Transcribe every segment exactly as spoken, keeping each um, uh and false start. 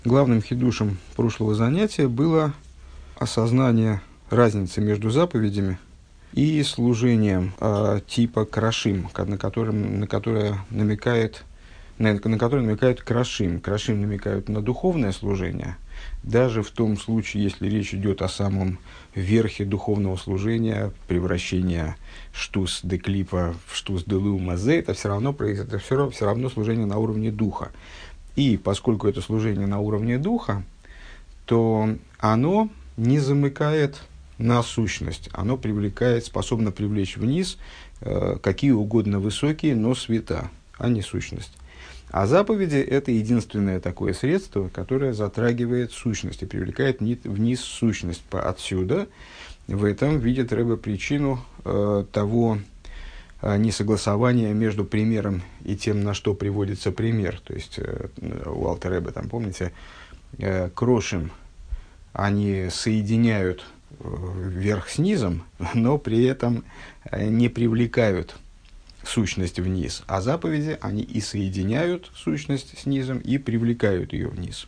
Главным хидушем прошлого занятия было осознание разницы между заповедями и служением э, типа крашим, на, котором, на, которое намекает, на, на которое намекают крашим. Крашим намекают на духовное служение, даже в том случае, если речь идет о самом верхе духовного служения, превращения штус де клипа в штус де лумазе, это все равно, это все, все равно служение на уровне духа. И поскольку это служение на уровне духа, то оно не замыкает на сущность, оно привлекает, способно привлечь вниз э, какие угодно высокие, но света, а не сущность. А заповеди – это единственное такое средство, которое затрагивает сущность и привлекает вниз сущность. Отсюда в этом видит Ребе причину э, того э, несогласования между примером и тем, на что приводится пример. То есть э, у Алтер Ребе, там, помните, э, крошим, они соединяют э, верх с низом, но при этом э, не привлекают сущность вниз, а заповеди, они и соединяют сущность с низом, и привлекают ее вниз.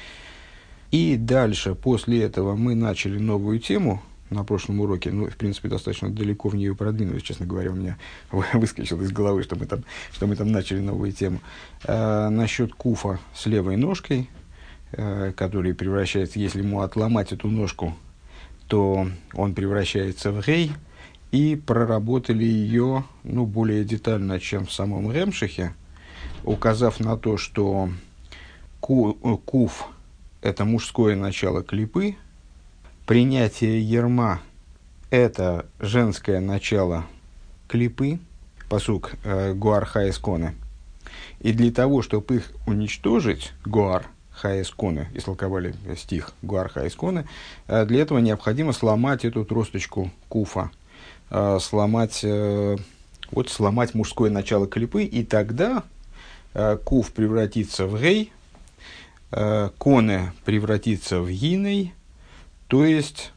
И дальше, после этого, мы начали новую тему на прошлом уроке, ну, в принципе, достаточно далеко в нее продвинулись, честно говоря, у меня выскочило из головы, что мы там, что мы там начали новую тему. Э, насчет куфа с левой ножкой, э, который превращается, если ему отломать эту ножку, то он превращается в гей. И проработали ее ну, более детально, чем в самом Ремшихе, указав на то, что ку, куф – это мужское начало клипы, принятие ерма – это женское начало клипы, пасук э, Гуар Хаэсконе. И для того, чтобы их уничтожить, Гуар Хаэсконе, истолковали стих Гуар Хаэсконе, э, для этого необходимо сломать эту тросточку куфа, сломать, вот, сломать мужское начало клипы, и тогда куф превратится в гей, коне превратится в гиней, то есть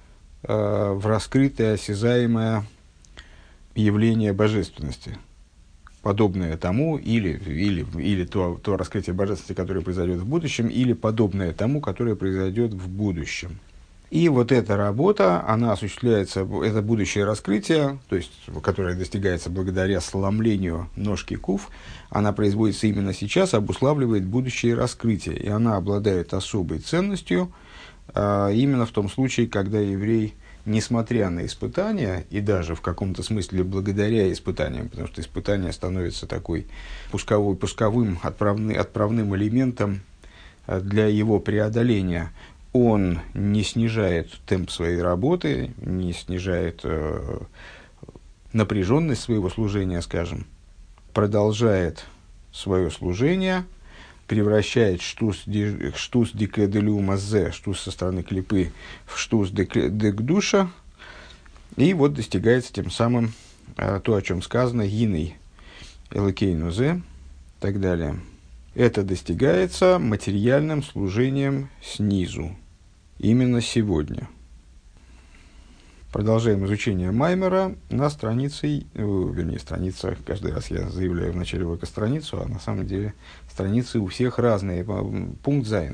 в раскрытое, осязаемое явление божественности, подобное тому, или, или, или то, то раскрытие божественности, которое произойдет в будущем, или подобное тому, которое произойдет в будущем. И вот эта работа, она осуществляется, это будущее раскрытие, то есть, которое достигается благодаря сломлению ножки куф, она производится именно сейчас, обуславливает будущее раскрытие. И она обладает особой ценностью а, именно в том случае, когда еврей, несмотря на испытания, и даже в каком-то смысле благодаря испытаниям, потому что испытание становится такой пусковой, пусковым отправны, отправным элементом для его преодоления, он не снижает темп своей работы, не снижает э, напряженность своего служения, скажем, продолжает свое служение, превращает штус дикеделю мазе, штус со стороны клипы, в штус декдуша, и вот достигается тем самым э, то, о чем сказано, гиной элокейнузе и так далее. Это достигается материальным служением снизу. Именно сегодня. Продолжаем изучение Маймера на странице, вернее, страница, каждый раз я заявляю в начале урока страницу, а на самом деле страницы у всех разные. Пункт Зайн.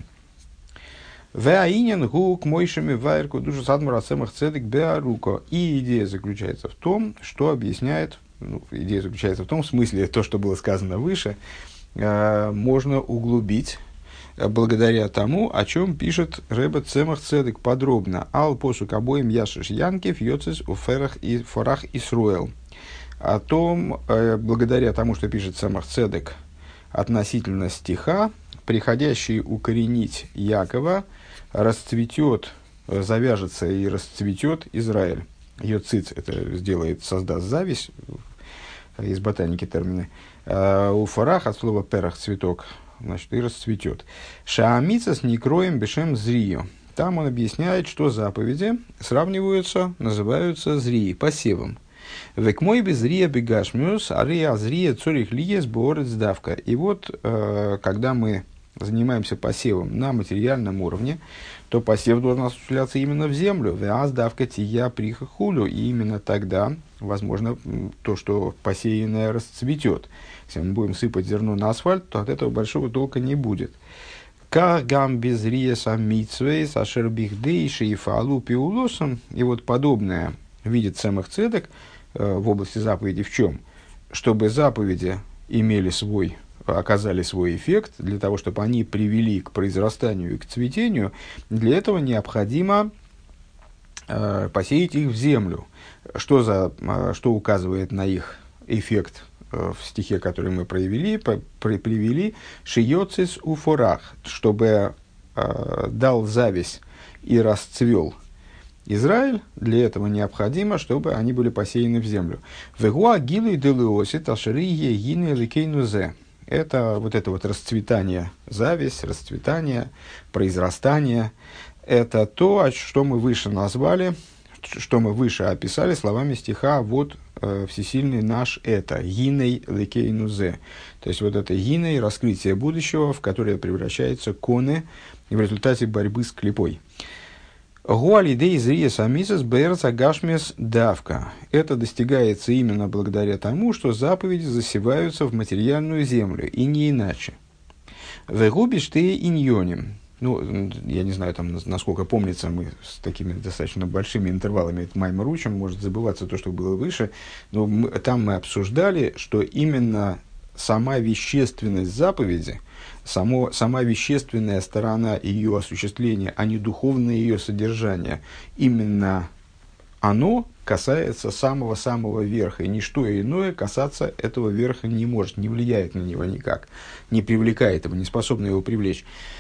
Веаинен гук мойшими вайрку душу садмара цемах цедек беаруко. И идея заключается в том, что объясняет, ну, идея заключается в том, в смысле, то, что было сказано выше, можно углубить благодаря тому, о чем пишет Ребе Цемах Цедек подробно. Ал посук обоим яшиш янкев йоцес уферах и форах Исруэл. О том, благодаря тому, что пишет Цемах Цедек относительно стиха, приходящий укоренить Якова, расцветет, завяжется и расцветет Израиль. Йоциц это сделает, создаст зависть, из ботаники термины. У форах от слова перах цветок, значит, и расцветет. Шаамица с некроем бешем зрию. Там он объясняет, что заповеди сравниваются, называются зрии, посевом. Век мой без зрия бегашмюс, ария зрия цорих лиес боорец давка. И вот, э, когда мы занимаемся посевом на материальном уровне, то посев должен осуществляться именно в землю. Веаз давка тия приха хулю. И именно тогда, возможно, то, что посеянное расцветет. Если мы будем сыпать зерно на асфальт, то от этого большого толка не будет. Как гам без риеса митсвейс, ашер бихдейши и фалу пиулосом. И вот подобное видит самых цедек э, в области заповеди в чем? Чтобы заповеди имели свой, оказали свой эффект, для того, чтобы они привели к произрастанию и к цветению, для этого необходимо э, посеять их в землю. Что, за, э, что указывает на их эффект в стихе, который мы проявили, по, при, привели, «Шиёцис уфорах», чтобы э, дал зависть и расцвел Израиль, для этого необходимо, чтобы они были посеяны в землю. «Вегуа гилуй делуосит ашерие гины ликейнузе». Это вот это вот расцветание, зависть, расцветание, произрастание. Это то, что мы выше назвали, что мы выше описали словами стиха «Вот э, всесильный наш это, гиней лекейнузе». То есть, вот это гиней, раскрытие будущего, в которое превращается коне в результате борьбы с клипой. «Гуалидей зриес амисес бэрц агашмес давка». Это достигается именно благодаря тому, что заповеди засеваются в материальную землю, и не иначе. «Вегубиш ты иньоним». Ну, я не знаю, там, насколько помнится, мы с такими достаточно большими интервалами этот маймор учим, может забываться то, что было выше, но мы, там мы обсуждали, что именно сама вещественность заповеди, само, сама вещественная сторона ее осуществления, а не духовное ее содержание, именно оно касается самого-самого верха, и ничто иное касаться этого верха не может, не влияет на него никак, не привлекает его, не способно его привлечь.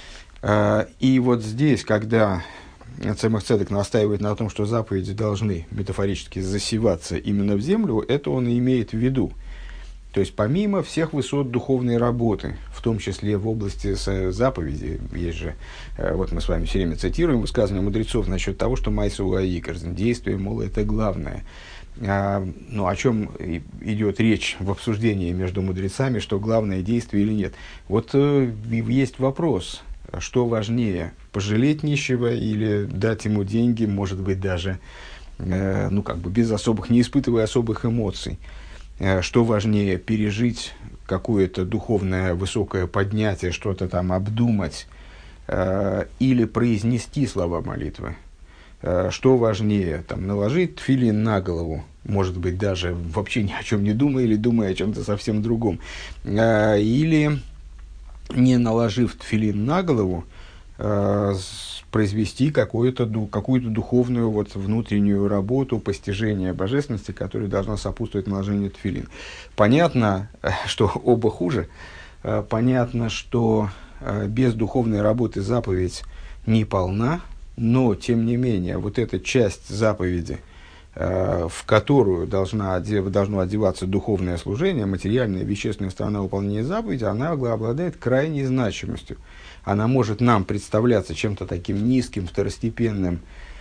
И вот здесь, когда Цемах Цедек настаивает на том, что заповеди должны метафорически засеваться именно в землю, это он и имеет в виду. То есть, помимо всех высот духовной работы, в том числе в области заповеди, есть же, вот мы с вами все время цитируем высказывания мудрецов насчет того, что майса уаикар, действие, мол, это главное. А, ну, о чем идет речь в обсуждении между мудрецами, что главное действие или нет. Вот э, есть вопрос. Что важнее, пожалеть нищего или дать ему деньги, может быть, даже, э, ну, как бы без особых, не испытывая особых эмоций. Э, что важнее, пережить какое-то духовное высокое поднятие, что-то там обдумать, э, или произнести слова молитвы. Э, что важнее, там, наложить тфилин на голову, может быть, даже вообще ни о чем не думая или думая о чем-то совсем другом. Э, или... не наложив тфилин на голову, э, произвести какую-то, какую-то духовную вот, внутреннюю работу, постижение божественности, которая должна сопутствовать наложению тфилин. Понятно, что оба хуже. Э, понятно, что э, без духовной работы заповедь не полна, но, тем не менее, вот эта часть заповеди, в которую должна, должно одеваться духовное служение, материальная, вещественная сторона выполнения заповеди, она обладает крайней значимостью. Она может нам представляться чем-то таким низким, второстепенным,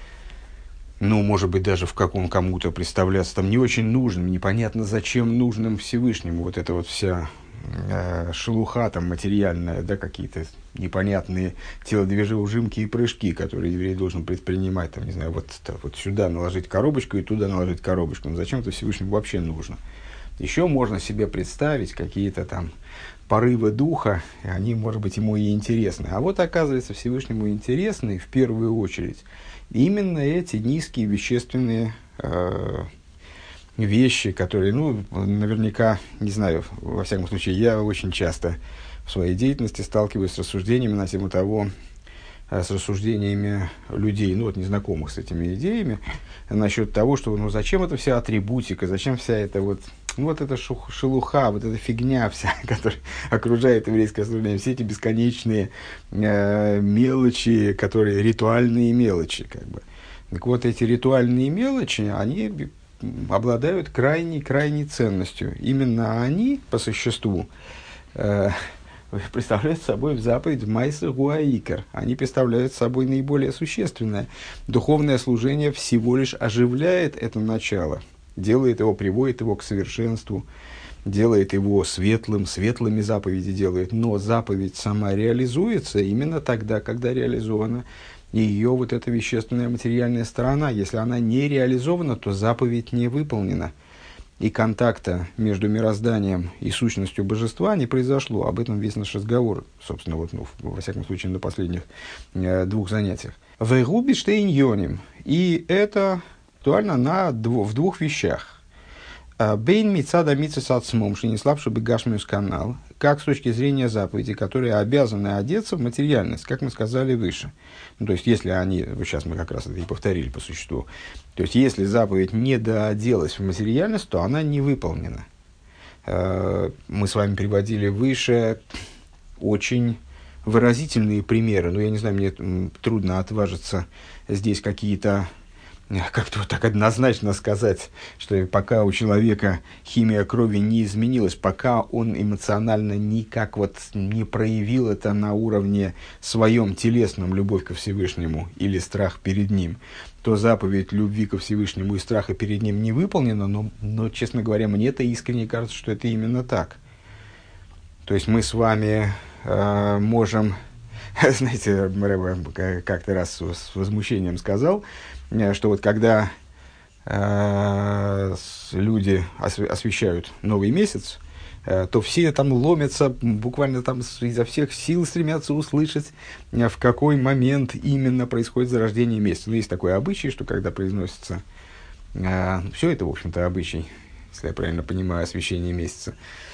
ну, может быть, даже в каком кому-то представляться там не очень нужным, непонятно зачем нужным Всевышнему. Вот эта вот вся э, шелуха там материальная, да, какие-то непонятные телодвижения, ужимки и прыжки, которые еврей должен предпринимать, там, не знаю, вот, вот сюда наложить коробочку и туда наложить коробочку. Но зачем это Всевышнему вообще нужно? Еще можно себе представить какие-то там порывы духа, и они, может быть, ему и интересны. А вот, оказывается, Всевышнему интересны в первую очередь именно эти низкие вещественные э, вещи, которые, ну, наверняка, не знаю, во всяком случае, я очень часто в своей деятельности сталкиваюсь с рассуждениями на тему того, с рассуждениями людей, ну вот незнакомых с этими идеями, насчет того, что ну зачем эта вся атрибутика, зачем вся эта вот, ну, вот эта шелуха, вот эта фигня вся, которая окружает еврейское служение, все эти бесконечные э, мелочи, которые ритуальные мелочи, как бы. Так вот, эти ритуальные мелочи, они обладают крайней-крайней ценностью. Именно они, по существу, э, представляют собой в заповедь майса гуаикар. Они представляют собой наиболее существенное. Духовное служение всего лишь оживляет это начало, делает его, приводит его к совершенству, делает его светлым, светлыми заповеди делает. Но заповедь сама реализуется именно тогда, когда реализована ее вот эта вещественная материальная сторона. Если она не реализована, то заповедь не выполнена. и контакта между мирозданием и сущностью божества не произошло. Об этом весь наш разговор, собственно, вот, ну, во всяком случае, на последних э, двух занятиях. «Вэгуби штейньоним». И это актуально на дво, в двух вещах. «Бейн мицада мицес ацмом, шиниславши бегашмиус канал». Как с точки зрения заповедей, которые обязаны одеться в материальность, как мы сказали выше. Ну, то есть, если они, вот сейчас мы как раз это и повторили по существу, то есть, если заповедь не дооделась в материальность, то она не выполнена. Мы с вами приводили выше очень выразительные примеры, но я не знаю, мне трудно отважиться здесь какие-то, как-то вот так однозначно сказать, что пока у человека химия крови не изменилась, пока он эмоционально никак вот не проявил это на уровне своем телесном, любовь ко Всевышнему или страх перед ним, то заповедь любви ко Всевышнему и страха перед ним не выполнена, но, но честно говоря, мне-то искренне кажется, что это именно так. То есть мы с вами э, можем... Знаете, Рэбе как-то раз с возмущением сказал, что вот когда э, люди освещают новый месяц, э, то все там ломятся, буквально там изо всех сил стремятся услышать, в какой момент именно происходит зарождение месяца. Ну, есть такой обычай, что когда произносится... Э, все это, в общем-то, обычай, если я правильно понимаю, освещение месяца.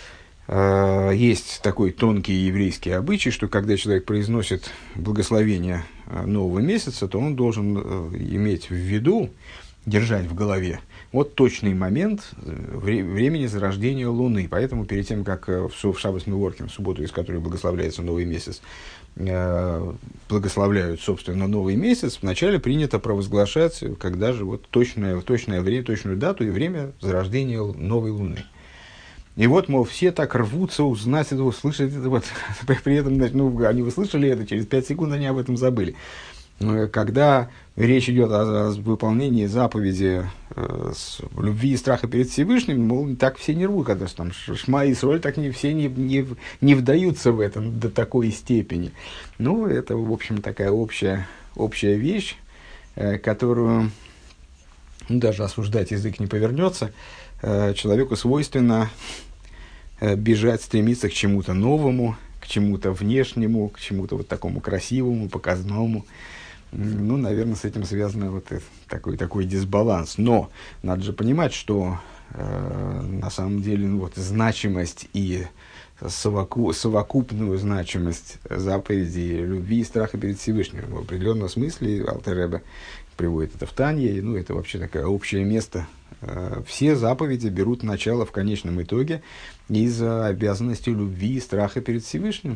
Есть такой тонкий еврейский обычай, что когда человек произносит благословение нового месяца, то он должен иметь в виду, держать в голове вот точный момент времени зарождения Луны. Поэтому перед тем, как в Шаббат Меворким, в субботу, из которой благословляется новый месяц, благословляют, собственно, новый месяц, вначале принято провозглашать, когда же вот точное, точное время, точную дату и время зарождения новой Луны. И вот, мол, все так рвутся узнать это, услышать это. Вот. При этом, ну, они услышали это, через пять секунд они об этом забыли. Когда речь идет о, о выполнении заповеди э, с любви и страха перед Всевышним, мол, так все не рвут, когда там Шма и Исроль, так не, все не, не, не вдаются в этом до такой степени. Ну, это, в общем, такая общая, общая вещь, э, которую ну, даже осуждать язык не повернется. Человеку свойственно бежать, стремиться к чему-то новому, к чему-то внешнему, к чему-то вот такому красивому, показному. Ну, наверное, с этим связан вот такой, такой дисбаланс. Но надо же понимать, что э, на самом деле ну, вот, значимость и совоку, совокупную значимость заповедей любви и страха перед Всевышним в определенном смысле Алтер Ребе приводит это в Танье, и, ну, это вообще такое общее место. Все заповеди берут начало в конечном итоге из обязанности любви и страха перед Всевышним.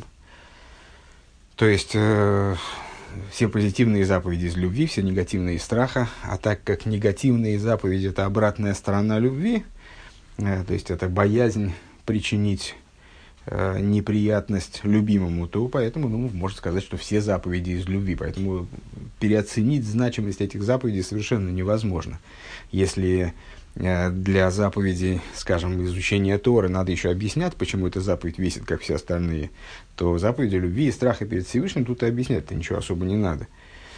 То есть, э, все позитивные заповеди из любви, все негативные из страха, а так как негативные заповеди – это обратная сторона любви, э, то есть, это боязнь причинить э, неприятность любимому, то поэтому, ну, можно сказать, что все заповеди из любви. Поэтому переоценить значимость этих заповедей совершенно невозможно. Если для заповедей, скажем, изучения Торы надо еще объяснять, почему эта заповедь весит, как все остальные, то заповеди любви и страха перед Всевышним тут и объяснять-то ничего особо не надо.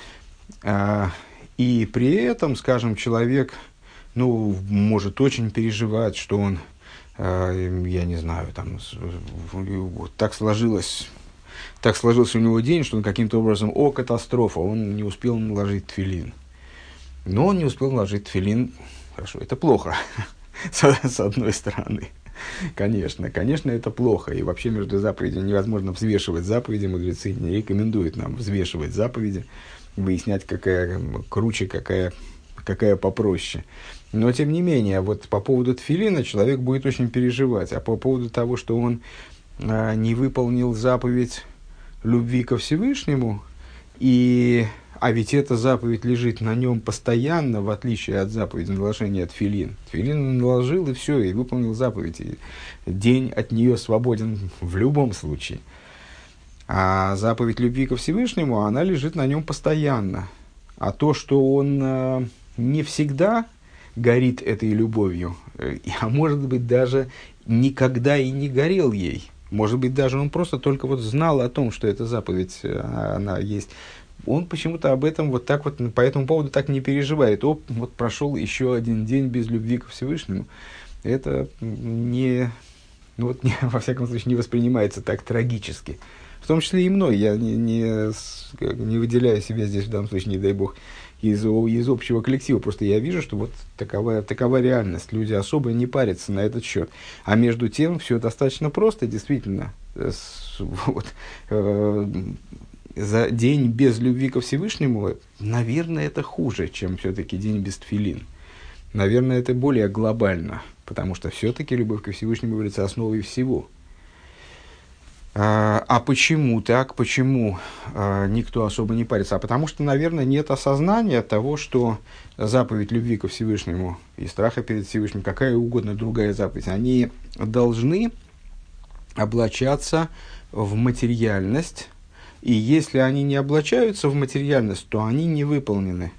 И при этом, скажем, человек ну, может очень переживать, что он, я не знаю, там, вот так сложилось, так сложился у него день, что он каким-то образом, о, катастрофа, он не успел наложить тфилин. Но он не успел наложить тфилин. Хорошо, это плохо, с, с одной стороны. Конечно, конечно, это плохо. И вообще между заповедями невозможно взвешивать заповеди. Мудрецы не рекомендуют нам взвешивать заповеди, выяснять, какая круче, какая, какая попроще. Но, тем не менее, вот по поводу тфилина человек будет очень переживать. А по поводу того, что он а, не выполнил заповедь любви ко Всевышнему, и... А ведь эта заповедь лежит на нем постоянно, в отличие от заповеди наложения тфилин. Тфилин он наложил, и все, и выполнил заповедь. И день от нее свободен в любом случае. А заповедь любви ко Всевышнему, она лежит на нем постоянно. А то, что он э, не всегда горит этой любовью, э, а может быть даже никогда и не горел ей. Может быть даже он просто только вот знал о том, что эта заповедь, э, она есть. Он почему-то об этом вот так вот, по этому поводу так не переживает. О, вот прошел еще один день без любви ко Всевышнему. это не, ну вот, не, во всяком случае, не воспринимается так трагически. В том числе и мной. Я не, не, не выделяю себя здесь, в данном случае, не дай бог, из, из общего коллектива. Просто я вижу, что вот такова, такова реальность. Люди особо не парятся на этот счет. А между тем, все достаточно просто, действительно. Вот, э, за день без любви ко Всевышнему, наверное, это хуже, чем все-таки день без тфилин. Наверное, это более глобально, потому что все-таки любовь ко Всевышнему является основой всего. А, а почему так? Почему а, никто особо не парится? А потому что, наверное, нет осознания того, что заповедь любви ко Всевышнему и страха перед Всевышним, какая угодно другая заповедь, они должны облачаться в материальность, и если они не облачаются в материальность, то они не выполнены.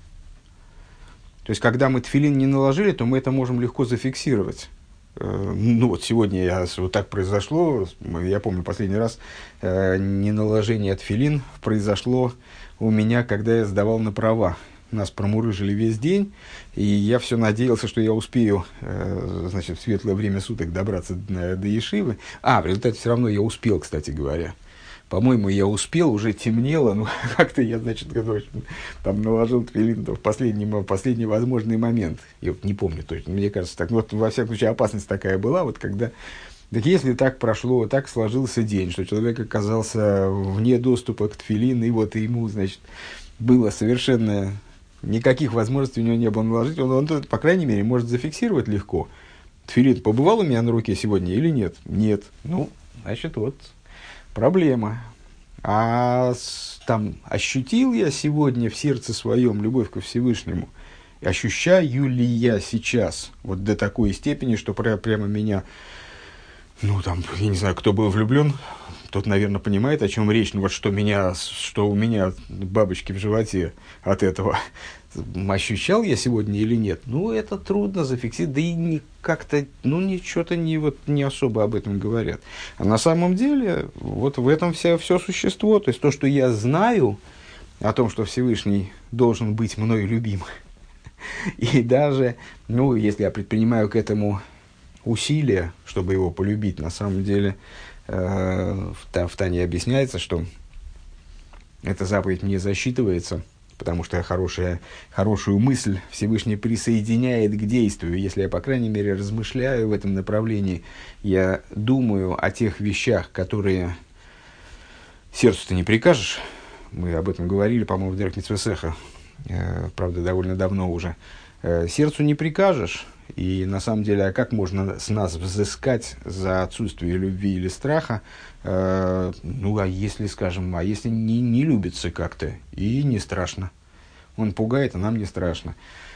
То есть, когда мы тфилин не наложили, то мы это можем легко зафиксировать. Ну вот сегодня я, вот так произошло, я помню последний раз э, неналожение тфилин произошло у меня, когда я сдавал на права. Нас промурыжили весь день, и я все надеялся, что я успею э, значит, в светлое время суток добраться до, до Ешивы. А, в результате все равно я успел, кстати говоря. По-моему, я успел, уже темнело, ну, как-то я, значит, там наложил тфилин в последний, в последний возможный момент. Я вот не помню точно, мне кажется, так. Ну, вот, во всяком случае, опасность такая была, вот когда... Так если так прошло, так сложился день, что человек оказался вне доступа к тфилин, и вот ему, значит, было совершенно... Никаких возможностей у него не было наложить, он, он, по крайней мере, может зафиксировать легко. Тфилин побывал у меня на руке сегодня или нет? Нет. Ну, значит, вот... Проблема. А с, там ощутил я сегодня в сердце своем любовь ко Всевышнему, ощущаю ли я сейчас вот до такой степени, что пря, прямо меня, ну там, я не знаю, кто был влюблен, тот, наверное, понимает, о чем речь, ну вот что меня, что у меня бабочки в животе от этого. Ощущал я сегодня или нет? Ну, это трудно зафиксировать, да и не как-то, ну, ничего-то не, вот, не особо об этом говорят. А на самом деле, вот в этом вся, все существо, то есть то, что я знаю о том, что Всевышний должен быть мной любим, и даже, ну, если я предпринимаю к этому усилия, чтобы его полюбить, на самом деле, э, в, в Тане объясняется, что эта заповедь не засчитывается, потому что хорошая, хорошую мысль Всевышний присоединяет к действию. Если я, по крайней мере, размышляю в этом направлении, я думаю о тех вещах, которые сердцу-то не прикажешь. Мы об этом говорили, по-моему, в Дерек Мицвесеха, э, правда, довольно давно уже. Э, сердцу не прикажешь, и на самом деле, а как можно с нас взыскать за отсутствие любви или страха? Э, ну, а если, скажем, а если не, не любится как-то, и не страшно. Он пугает, а нам не страшно.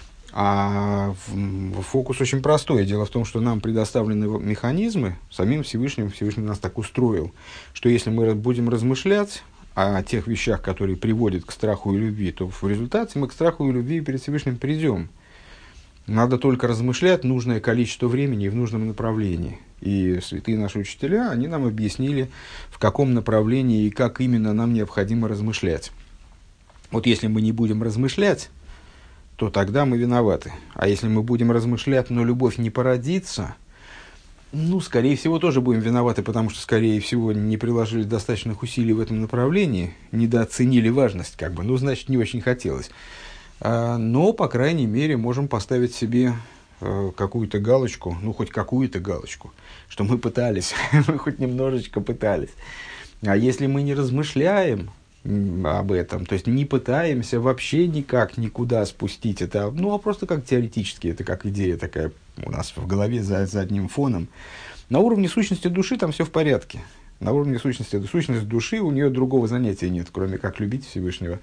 А в, фокус очень простой. Дело в том, что нам предоставлены механизмы, самим Всевышним, Всевышний нас так устроил, что если мы будем размышлять о тех вещах, которые приводят к страху и любви, то в результате мы к страху и любви перед Всевышним придем. Надо только размышлять нужное количество времени и в нужном направлении. И святые наши учителя, они нам объяснили, в каком направлении и как именно нам необходимо размышлять. Вот если мы не будем размышлять, то тогда мы виноваты. А если мы будем размышлять, но любовь не породится, ну, скорее всего, тоже будем виноваты, потому что, скорее всего, не приложили достаточных усилий в этом направлении, недооценили важность, как бы, ну, значит, не очень хотелось. Но, по крайней мере, можем поставить себе какую-то галочку, ну, хоть какую-то галочку, что мы пытались, мы хоть немножечко пытались. А если мы не размышляем об этом, то есть не пытаемся вообще никак никуда спустить это, ну, а просто как теоретически, это как идея такая у нас в голове за, за одним фоном, на уровне сущности души там все в порядке. На уровне сущности, сущности души у нее другого занятия нет, кроме как любить Всевышнего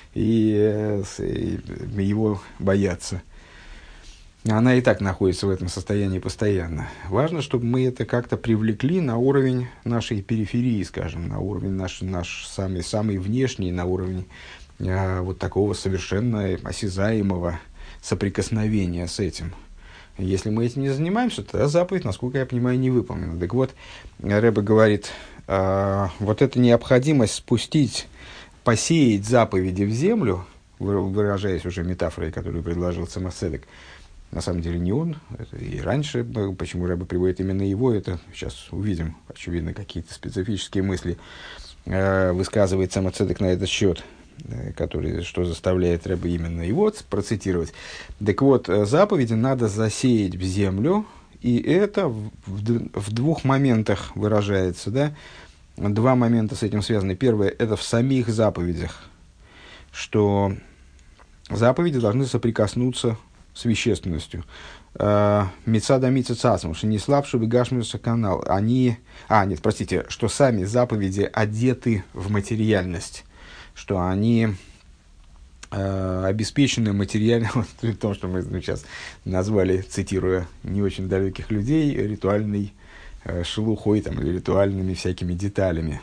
и, и его бояться. Она и так находится в этом состоянии постоянно. Важно, чтобы мы это как-то привлекли на уровень нашей периферии, скажем, на уровень наш, наш самый, самый внешний, на уровень а, вот такого совершенно осязаемого соприкосновения с этим. Если мы этим не занимаемся, то заповедь, насколько я понимаю, не выполнена. Так вот, Ребе говорит, э, вот эта необходимость спустить, посеять заповеди в землю, выражаясь уже метафорой, которую предложил Цемах Цедек, на самом деле не он, это и раньше, почему Рэбе приводит именно его, это сейчас увидим, очевидно, какие-то специфические мысли э, высказывает сам Цедек на этот счет, э, который, что заставляет Рэбе именно его процитировать. Так вот, заповеди надо засеять в землю, и это в, в, в двух моментах выражается, да? Два момента с этим связаны. Первое, это в самих заповедях, что заповеди должны соприкоснуться с вещественностью. Мицада мица цасом, что не слабше выгашмился канал. Они, а, нет, простите, что сами заповеди одеты в материальность, что они э, обеспечены материально, в том, что мы ну, сейчас назвали, цитируя не очень далеких людей, ритуальной э, шелухой там, или ритуальными всякими деталями.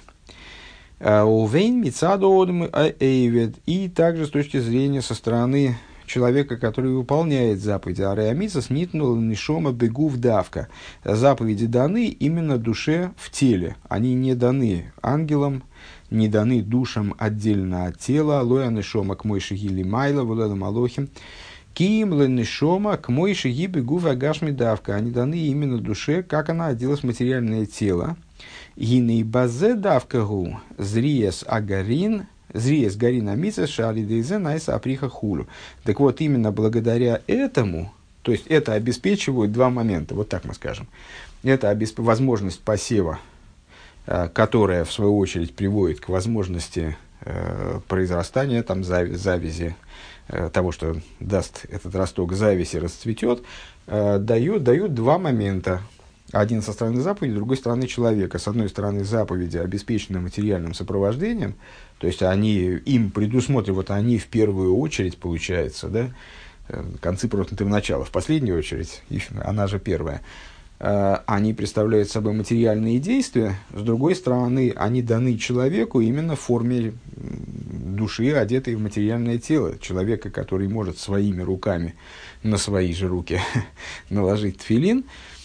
Увейн мицада одм эйвед, и также с точки зрения со стороны человека, который выполняет заповеди. Ареамица снитнула нишома бегу в давка. Заповеди даны именно душе в теле. Они не даны ангелам, не даны душам отдельно от тела. Лоя нишома к мойши гили майла, вулэла малохим. Киим лэ нишома к мойши ги бегу в агашми давка. Они даны именно душе, как она оделась в материальное тело. Гиней базе давка гу зриес агарин. Зриес гарина митсес шалидейзе найса априха хулу. Так вот, именно благодаря этому, то есть это обеспечивают два момента, вот так мы скажем. Это обесп... возможность посева, э, которая, в свою очередь, приводит к возможности э, произрастания, там, зави- завязи, э, того, что даст этот росток завязи, расцветет, э, дают, дают два момента. Один со стороны заповеди, с другой стороны человека. С одной стороны заповеди обеспечены материальным сопровождением, то есть они, им предусмотрены, вот они в первую очередь, получается, да, концы просто в начало, в последнюю очередь, она же первая, они представляют собой материальные действия, с другой стороны, они даны человеку именно в форме души, одетой в материальное тело, человека, который может своими руками на свои же руки наложить тфилин,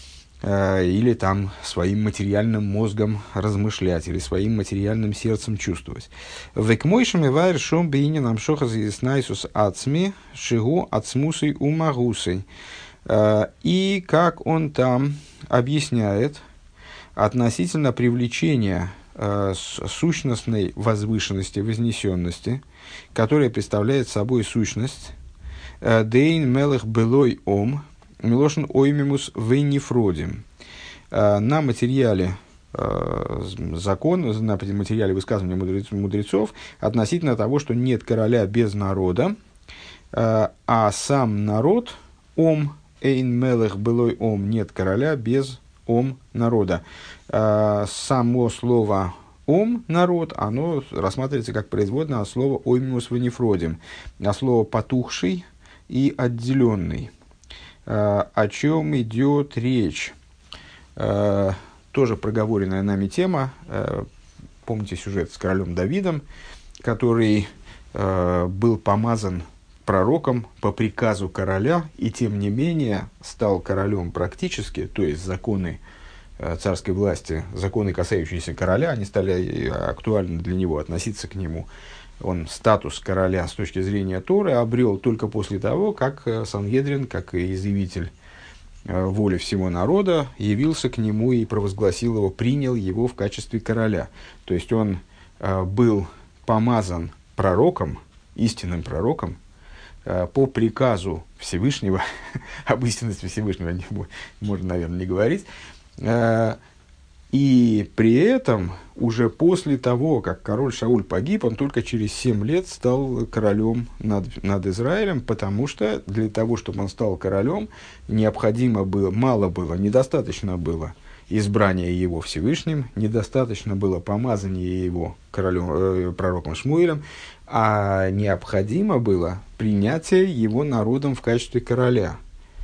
или там своим материальным мозгом размышлять, или своим материальным сердцем чувствовать. Векмойшем и вайр шом бейнин амшохаз иснайсус ацми шигу ацмусой умагусой. И как он там объясняет относительно привлечения сущностной возвышенности, вознесенности, которая представляет собой сущность дейн мелех белой ом, Милошин оймимус вейнифродим. На материале э, закона, на материале высказывания мудрецов, мудрецов относительно того, что нет короля без народа, э, а сам народ, ом, эйн мелех былой ом, нет короля без ом народа. Э, само слово ом, народ, оно рассматривается как производное от слова оймимус вейнифродим, от слова потухший и отделенный. О чем идет речь? Тоже проговоренная нами тема. Помните сюжет с королем Давидом, который был помазан пророком по приказу короля и, тем не менее, стал королем практически, то есть законы царской власти, законы, касающиеся короля, они стали актуальны для него, относиться к нему. Он статус короля с точки зрения Торы обрел только после того, как Сангедрин, как изъявитель воли всего народа, явился к нему и провозгласил его, принял его в качестве короля. То есть он был помазан пророком, истинным пророком, по приказу Всевышнего, об истинности Всевышнего не, можно, наверное, не говорить, и при этом, уже после того, как король Шауль погиб, он только через семь лет стал королем над, над Израилем, потому что для того, чтобы он стал королем, необходимо было, мало было, недостаточно было избрания его Всевышним, недостаточно было помазания его королем, э, пророком Шмуэлем, а необходимо было принятие его народом в качестве короля.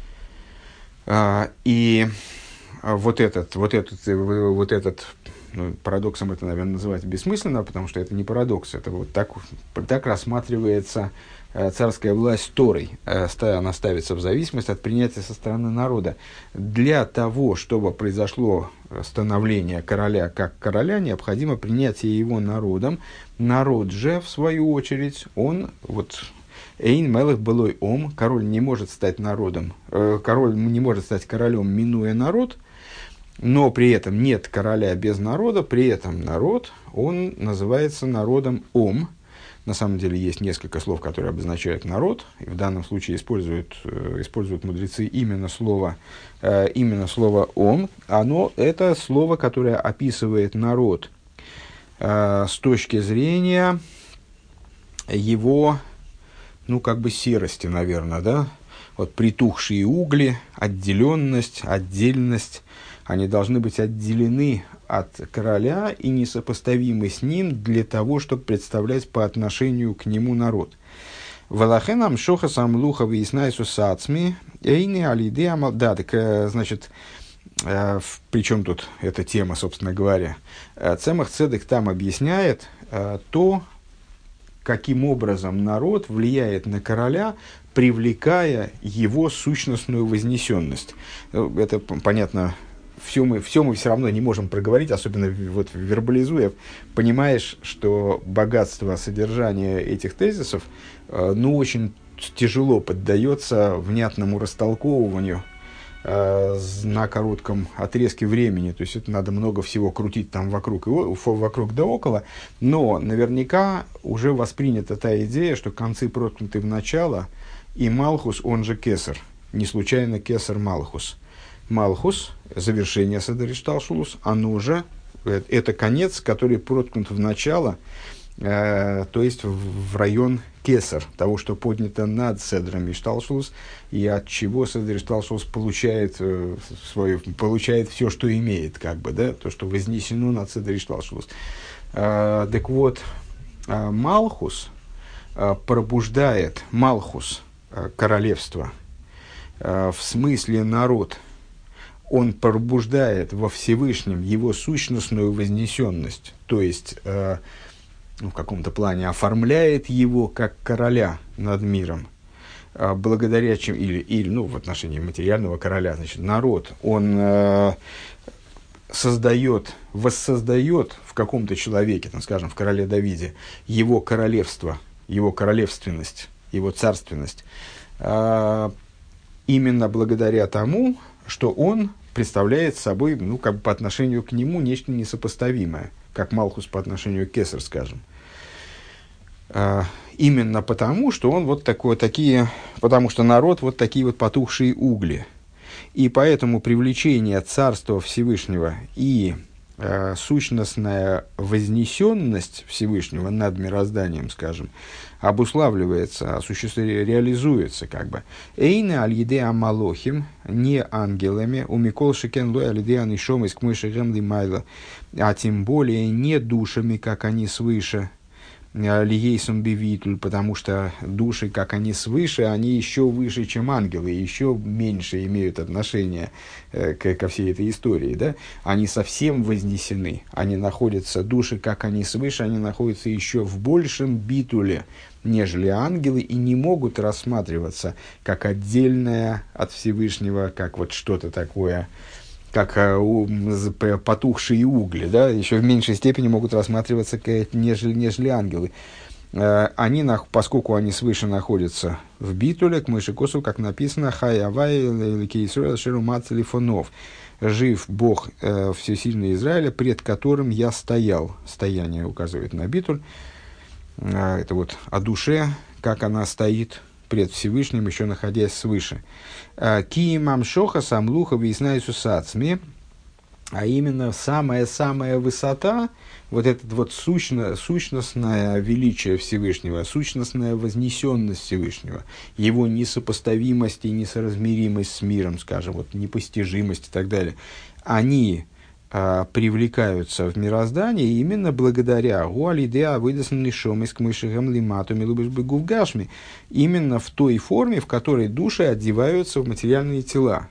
А, и... Вот этот, вот этот, вот этот ну, парадоксом это, наверное, называть бессмысленно, потому что это не парадокс, это вот так, так рассматривается э, царская власть Торой. Э, она ставится в зависимость от принятия со стороны народа. Для того, чтобы произошло становление короля как короля, необходимо принятие его народом. Народ же, в свою очередь, он вот Эйн мелых былой ом, король не может стать народом, э, король не может стать королем, минуя народ, но при этом нет короля без народа, при этом народ, он называется народом ом. На самом деле есть несколько слов, которые обозначают народ, и в данном случае используют, э, используют мудрецы именно слово, э, именно слово «ом». Оно, это слово, которое описывает народ э, с точки зрения его, ну, как бы серости, наверное, да? Вот притухшие угли, отделенность, отдельность, они должны быть отделены от короля и несопоставимы с ним для того, чтобы представлять по отношению к нему народ. Валахенам шоха самлуха выяснайсу сацми эйни алиды амал. Да, так, значит, э, при чем тут эта тема, собственно говоря? Цемах Цедек там объясняет э, то, каким образом народ влияет на короля, привлекая его сущностную вознесенность. Это понятно. Все мы, все мы все равно не можем проговорить, особенно вот вербализуя, понимаешь, что богатство содержания этих тезисов э, ну, очень тяжело поддается внятному растолковыванию э, на коротком отрезке времени. То есть это надо много всего крутить там вокруг, и, вокруг да около. Но наверняка уже воспринята та идея, что концы проткнуты в начало, и Малхус, он же Кесар. Не случайно Кесар Малхус. Малхус, завершение Седеришталшулус, оно же, это конец, который проткнут в начало, э, то есть в, в район Кесар, того, что поднято над Седром Ишталшулус, и от чего Седеришталшулус получает, э, свою, получает все, что имеет, как бы, да, то, что вознесено над Седеришталшулус. Э, так вот, э, Малхус э, пробуждает, Малхус, э, королевство, э, в смысле народ, он пробуждает во Всевышнем его сущностную вознесенность, то есть э, ну, в каком-то плане оформляет его как короля над миром, э, благодаря чем, или, или ну, в отношении материального короля, значит, народ, он э, создает, воссоздает в каком-то человеке, там, скажем, в короле Давиде, его королевство, его королевственность, его царственность, э, именно благодаря тому, что он представляет собой, ну, как бы по отношению к нему нечто несопоставимое, как Малхус по отношению к Кесар, скажем. А, именно потому, что он вот такой, такие, потому что народ вот такие вот потухшие угли. И поэтому привлечение Царства Всевышнего и э, сущностная вознесенность Всевышнего над мирозданием, скажем, обуславливается, осуществляется, реализуется как бы. Эйна аль-еде амалохим, не ангелами, у Микол Шикен лой аль-еде анишом из кмыши гемли майла, а тем более не душами, как они свыше, лиейсум бивитуль, потому что души, как они свыше, они еще выше, чем ангелы, еще меньше имеют отношение э, к, ко всей этой истории, да? Они совсем вознесены, они находятся, души, как они свыше, они находятся еще в большем битуле, нежели ангелы, и не могут рассматриваться как отдельное от Всевышнего, как вот что-то такое, как э, у, потухшие угли, да, еще в меньшей степени могут рассматриваться, как, нежели, нежели ангелы. Э, они, поскольку они свыше находятся в битуле, к мышекосу, как написано, «Хай авай лекейсуэл шерумат телефонов». «Жив Бог э, всесильный Израиля, пред которым я стоял». Стояние указывает на битуль. Э, это вот о душе, как она стоит пред Всевышним, еще находясь свыше. Ки мамшоха самлуха выясняется сацми, а именно самая-самая высота, вот это вот сущно, сущностное величие Всевышнего, сущностная вознесенность Всевышнего, его несопоставимость и несоразмеримость с миром, скажем, вот непостижимость и так далее, они а, привлекаются в мироздание именно благодаря гуалидеа выдасанный шомис к мышигам лимату милубиш бегувгашми, именно в той форме, в которой души одеваются в материальные тела.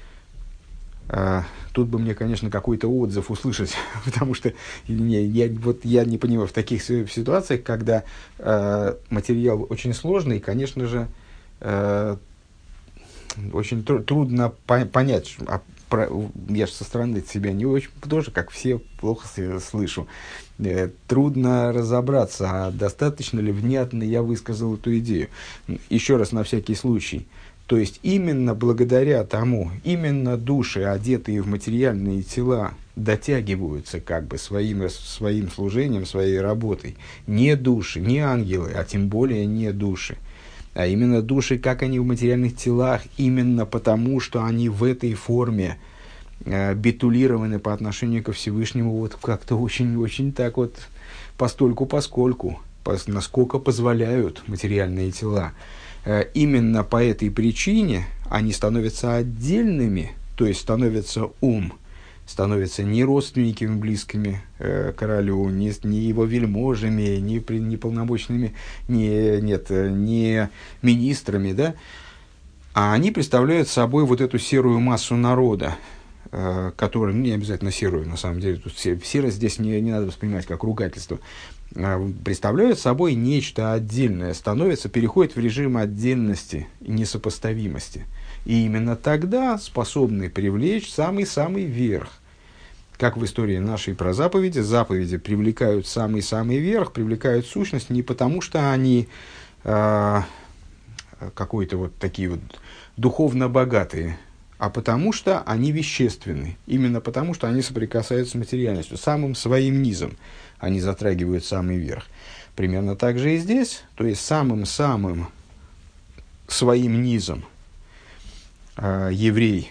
А, тут бы мне, конечно, какой-то отзыв услышать, потому что не, я, вот я не понимаю, в таких ситуациях, когда а, материал очень сложный, конечно же, а, очень тру- трудно по- понять, а про, я же со стороны себя не очень, тоже, как все, плохо слышу. Э, трудно разобраться, а достаточно ли внятно я высказал эту идею. Еще раз, на всякий случай. То есть, именно благодаря тому, именно души, одетые в материальные тела, дотягиваются как бы своим, своим служением, своей работой. Не души, не ангелы, а тем более не души. А именно души, как они в материальных телах, именно потому, что они в этой форме э, битулированы по отношению ко Всевышнему вот как-то очень-очень так вот постольку-поскольку, пос, насколько позволяют материальные тела. Э, именно по этой причине они становятся отдельными, то есть становятся ум, становятся не родственниками близкими э, королю, не, не его вельможами, не, при, не полномочными, не, нет, не министрами, да? А они представляют собой вот эту серую массу народа, э, которая, ну, не обязательно серую, на самом деле, тут серость здесь не, не надо воспринимать как ругательство, э, представляют собой нечто отдельное, становятся, переходят в режим отдельности и несопоставимости. И именно тогда способны привлечь самый-самый верх. Как в истории нашей про заповеди, заповеди привлекают самый-самый верх, привлекают сущность не потому, что они э, какой-то вот такие вот духовно богатые, а потому что они вещественны. Именно потому, что они соприкасаются с материальностью, самым своим низом они затрагивают самый верх. Примерно так же и здесь, то есть самым-самым своим низом еврей,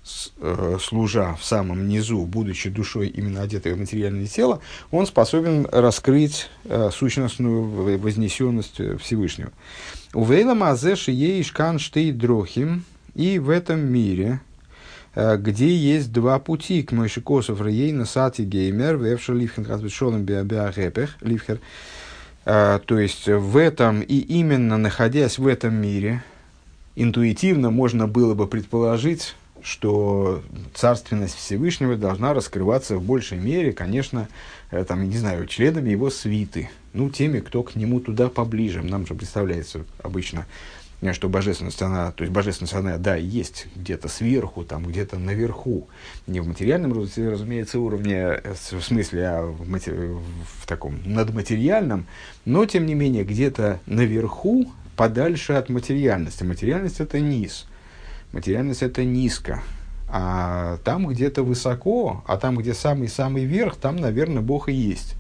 служа в самом низу, будучи душой именно одетой в материальное тело, он способен раскрыть сущностную вознесенность Всевышнего. Увейла мазеши ейш кан штей дрохим, и в этом мире, где есть два пути, к мойши косов рейна сати геймер, вевша ливхен хазбешолем биабиагепех, ливхер, то есть в этом и именно находясь в этом мире, интуитивно можно было бы предположить, что царственность Всевышнего должна раскрываться в большей мере, конечно, там, не знаю, членами его свиты, ну, теми, кто к нему туда поближе. Нам же представляется обычно, что божественность, она, то есть божественность, она, да, есть где-то сверху, там, где-то наверху, не в материальном, разумеется, уровне, в смысле, а в, матери... в таком надматериальном, но, тем не менее, где-то наверху, подальше от материальности. Материальность – это низ. Материальность – это низко. А там где-то высоко, а там, где самый-самый верх, там, наверное, Бог и есть.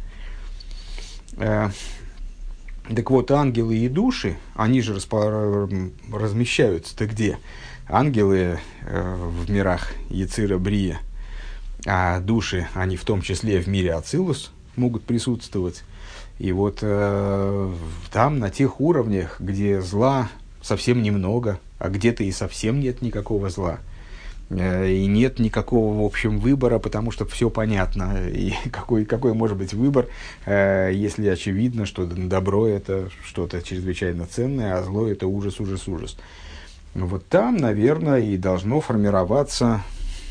Э, так вот, ангелы и души, они же распо- размещаются-то где? Ангелы э, в мирах Яцира Брия, а души, они в том числе в мире Ацилус могут присутствовать. И вот э, там, на тех уровнях, где зла совсем немного, а где-то и совсем нет никакого зла, э, и нет никакого, в общем, выбора, потому что все понятно. И какой, какой может быть выбор, э, если очевидно, что добро – это что-то чрезвычайно ценное, а зло – это ужас, ужас, ужас. Вот там, наверное, и должно формироваться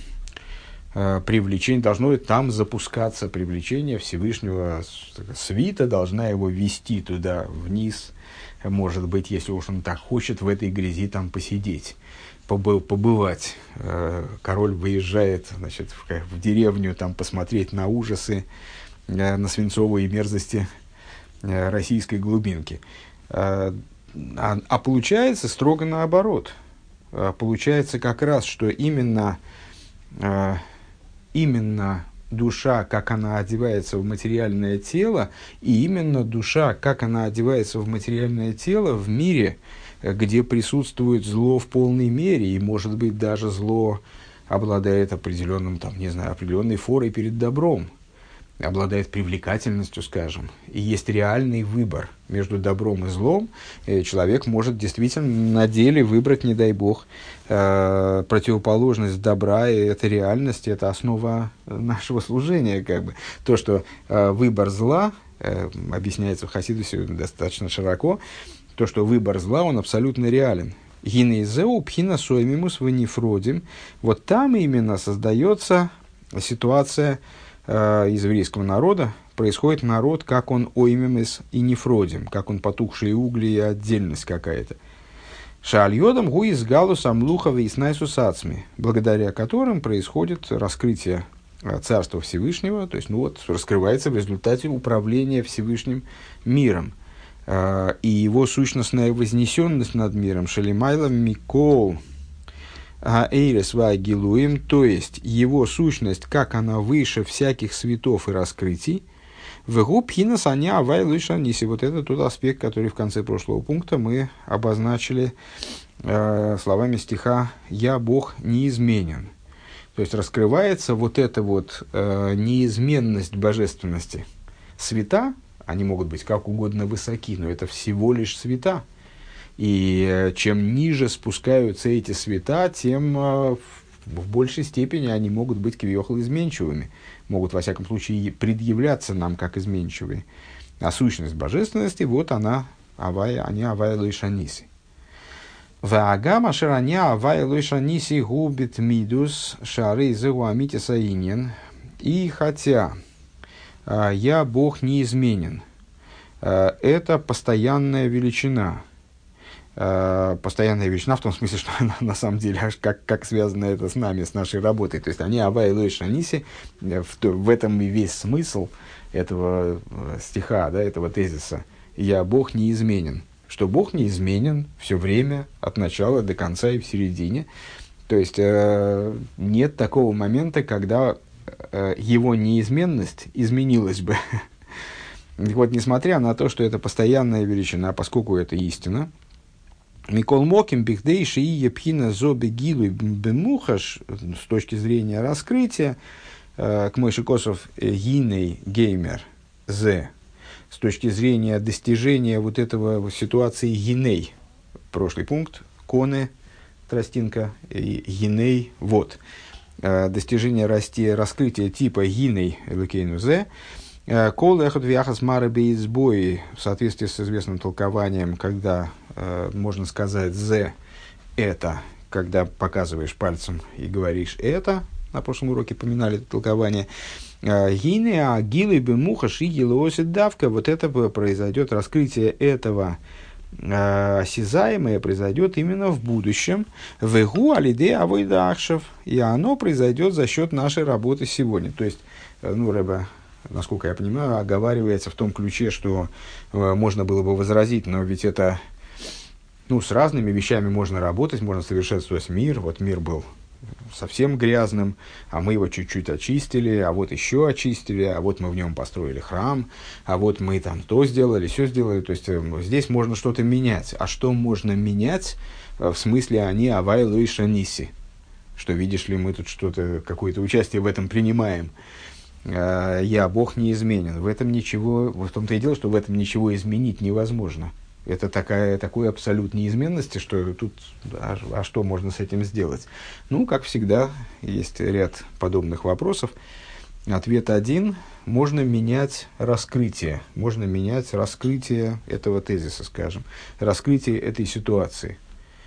привлечение, должно там запускаться привлечение Всевышнего свита, должна его вести туда вниз, может быть, если уж он так хочет, в этой грязи там посидеть, побывать. Король выезжает, значит, в, в деревню там посмотреть на ужасы, на свинцовые мерзости российской глубинки. А, а получается строго наоборот. Получается как раз, что именно Именно душа, как она одевается в материальное тело, и именно душа, как она одевается в материальное тело в мире, где присутствует зло в полной мере, и, может быть, даже зло обладает определенным, там, не знаю, определенной форой перед добром, обладает привлекательностью, скажем, и есть реальный выбор между добром и злом, и человек может действительно на деле выбрать, не дай бог, э, противоположность добра, и это реальность, это основа нашего служения. Как бы. То, что э, выбор зла, э, объясняется в Хасидусе достаточно широко, то, что выбор зла, он абсолютно реален. Гинейзеу пхина соймимус ванифродим. Вот там именно создается ситуация из еврейского народа, происходит народ, как он оймемес и нефродим, как он потухшие угли и отдельность какая-то. Шаальодом гу из галуса млухова и снайсусацми, благодаря которым происходит раскрытие Царства Всевышнего, то есть, ну вот, раскрывается в результате управления Всевышним миром. И его сущностная вознесенность над миром, шалимайла микол аэйрес вагилуем, то есть его сущность, как она выше всяких светов и раскрытий, в губхина саня авай лышаниси. Вот это тот аспект, который в конце прошлого пункта мы обозначили э, словами стиха «Я Бог неизменен». То есть раскрывается вот эта вот э, неизменность божественности. Света, они могут быть как угодно высоки, но это всего лишь света. И э, чем ниже спускаются эти света, тем э, в большей степени они могут быть квиохол изменчивыми. Могут, во всяком случае, предъявляться нам как изменчивые. А сущность божественности, вот она, авая, они авая лойшаниси. Ваагама шараня авая лойшаниси губит мидус шары зеуамити саинен. И хотя а, я Бог неизменен, а, это постоянная величина. Постоянная величина в том смысле, что на, на самом деле, аж как, как связано это с нами, с нашей работой. То есть они авай лой шаниси, в, в этом и весь смысл этого стиха, да, этого тезиса. Я Бог неизменен. Что Бог неизменен все время, от начала до конца и в середине. То есть э, нет такого момента, когда э, его неизменность изменилась бы. Вот несмотря на то, что это постоянная величина, поскольку это истина, Микол Моким Бихдейши и Епхина Зоби Гилу Бемухаш с точки зрения раскрытия к Мойши Косов Гиней Геймер Зе с точки зрения достижения вот этого ситуации Гиней, прошлый пункт, Коне, тростинка, и Гиней, вот, достижение расти, раскрытия типа Гиней Элокейну Зе, Кол эхот вяхас мары бейсбои, в соответствии с известным толкованием, когда э, можно сказать «зе» — это, когда показываешь пальцем и говоришь «это», на прошлом уроке поминали это толкование, «гине агилы бемуха шигилооси давка», вот это произойдет, раскрытие этого э, осязаемое произойдет именно в будущем, «вегу алиде авойдахшев», и оно произойдет за счет нашей работы сегодня. То есть, ну, Рэбе, насколько я понимаю, оговаривается в том ключе, что э, можно было бы возразить, но ведь это, ну, с разными вещами можно работать, можно совершенствовать мир. Вот мир был совсем грязным, а мы его чуть-чуть очистили, а вот еще очистили, а вот мы в нем построили храм, а вот мы там то сделали, все сделали. То есть э, здесь можно что-то менять. А что можно менять? Э, в смысле они авай лой шаниси. Что, видишь ли, мы тут что-то, какое-то участие в этом принимаем. Я Бог неизменен. В этом ничего, в том-то и дело, что в этом ничего изменить невозможно. Это такая, такой абсолют неизменности, что тут, а, а что можно с этим сделать? Ну, как всегда, есть ряд подобных вопросов. Ответ один. Можно менять раскрытие. Можно менять раскрытие этого тезиса, скажем. Раскрытие этой ситуации.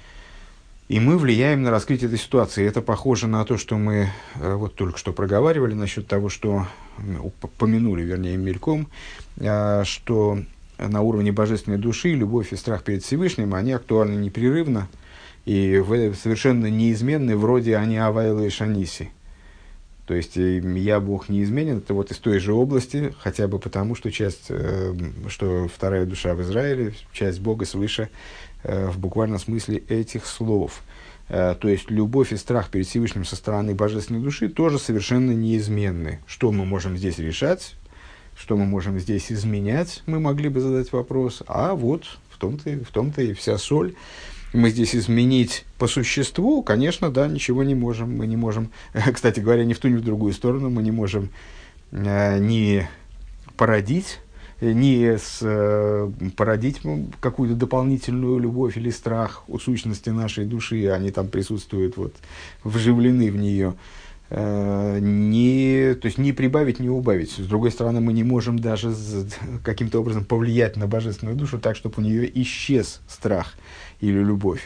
И мы влияем на раскрытие этой ситуации. Это похоже на то, что мы э, вот только что проговаривали насчет того, что упомянули, вернее, мельком, э, что на уровне божественной души любовь и страх перед Всевышним, они актуальны непрерывно и в, совершенно неизменны, вроде они авайлы и шаниси. То есть я Бог неизменен, это вот из той же области, хотя бы потому, что часть, э, что вторая душа в Израиле, часть Бога свыше, в буквальном смысле этих слов. То есть любовь и страх перед Всевышним со стороны божественной души тоже совершенно неизменны. Что мы можем здесь решать, что мы можем здесь изменять, мы могли бы задать вопрос. А вот в том-то, в том-то и вся соль. Мы здесь изменить по существу, конечно, да, ничего не можем. Мы не можем, кстати говоря, ни в ту, ни в другую сторону мы не можем э, ни породить, не с, э, породить какую-то дополнительную любовь или страх у сущности нашей души, они там присутствуют, вот, вживлены в нее, э, не, то есть не прибавить, не убавить. С другой стороны, мы не можем даже каким-то образом повлиять на божественную душу так, чтобы у нее исчез страх или любовь.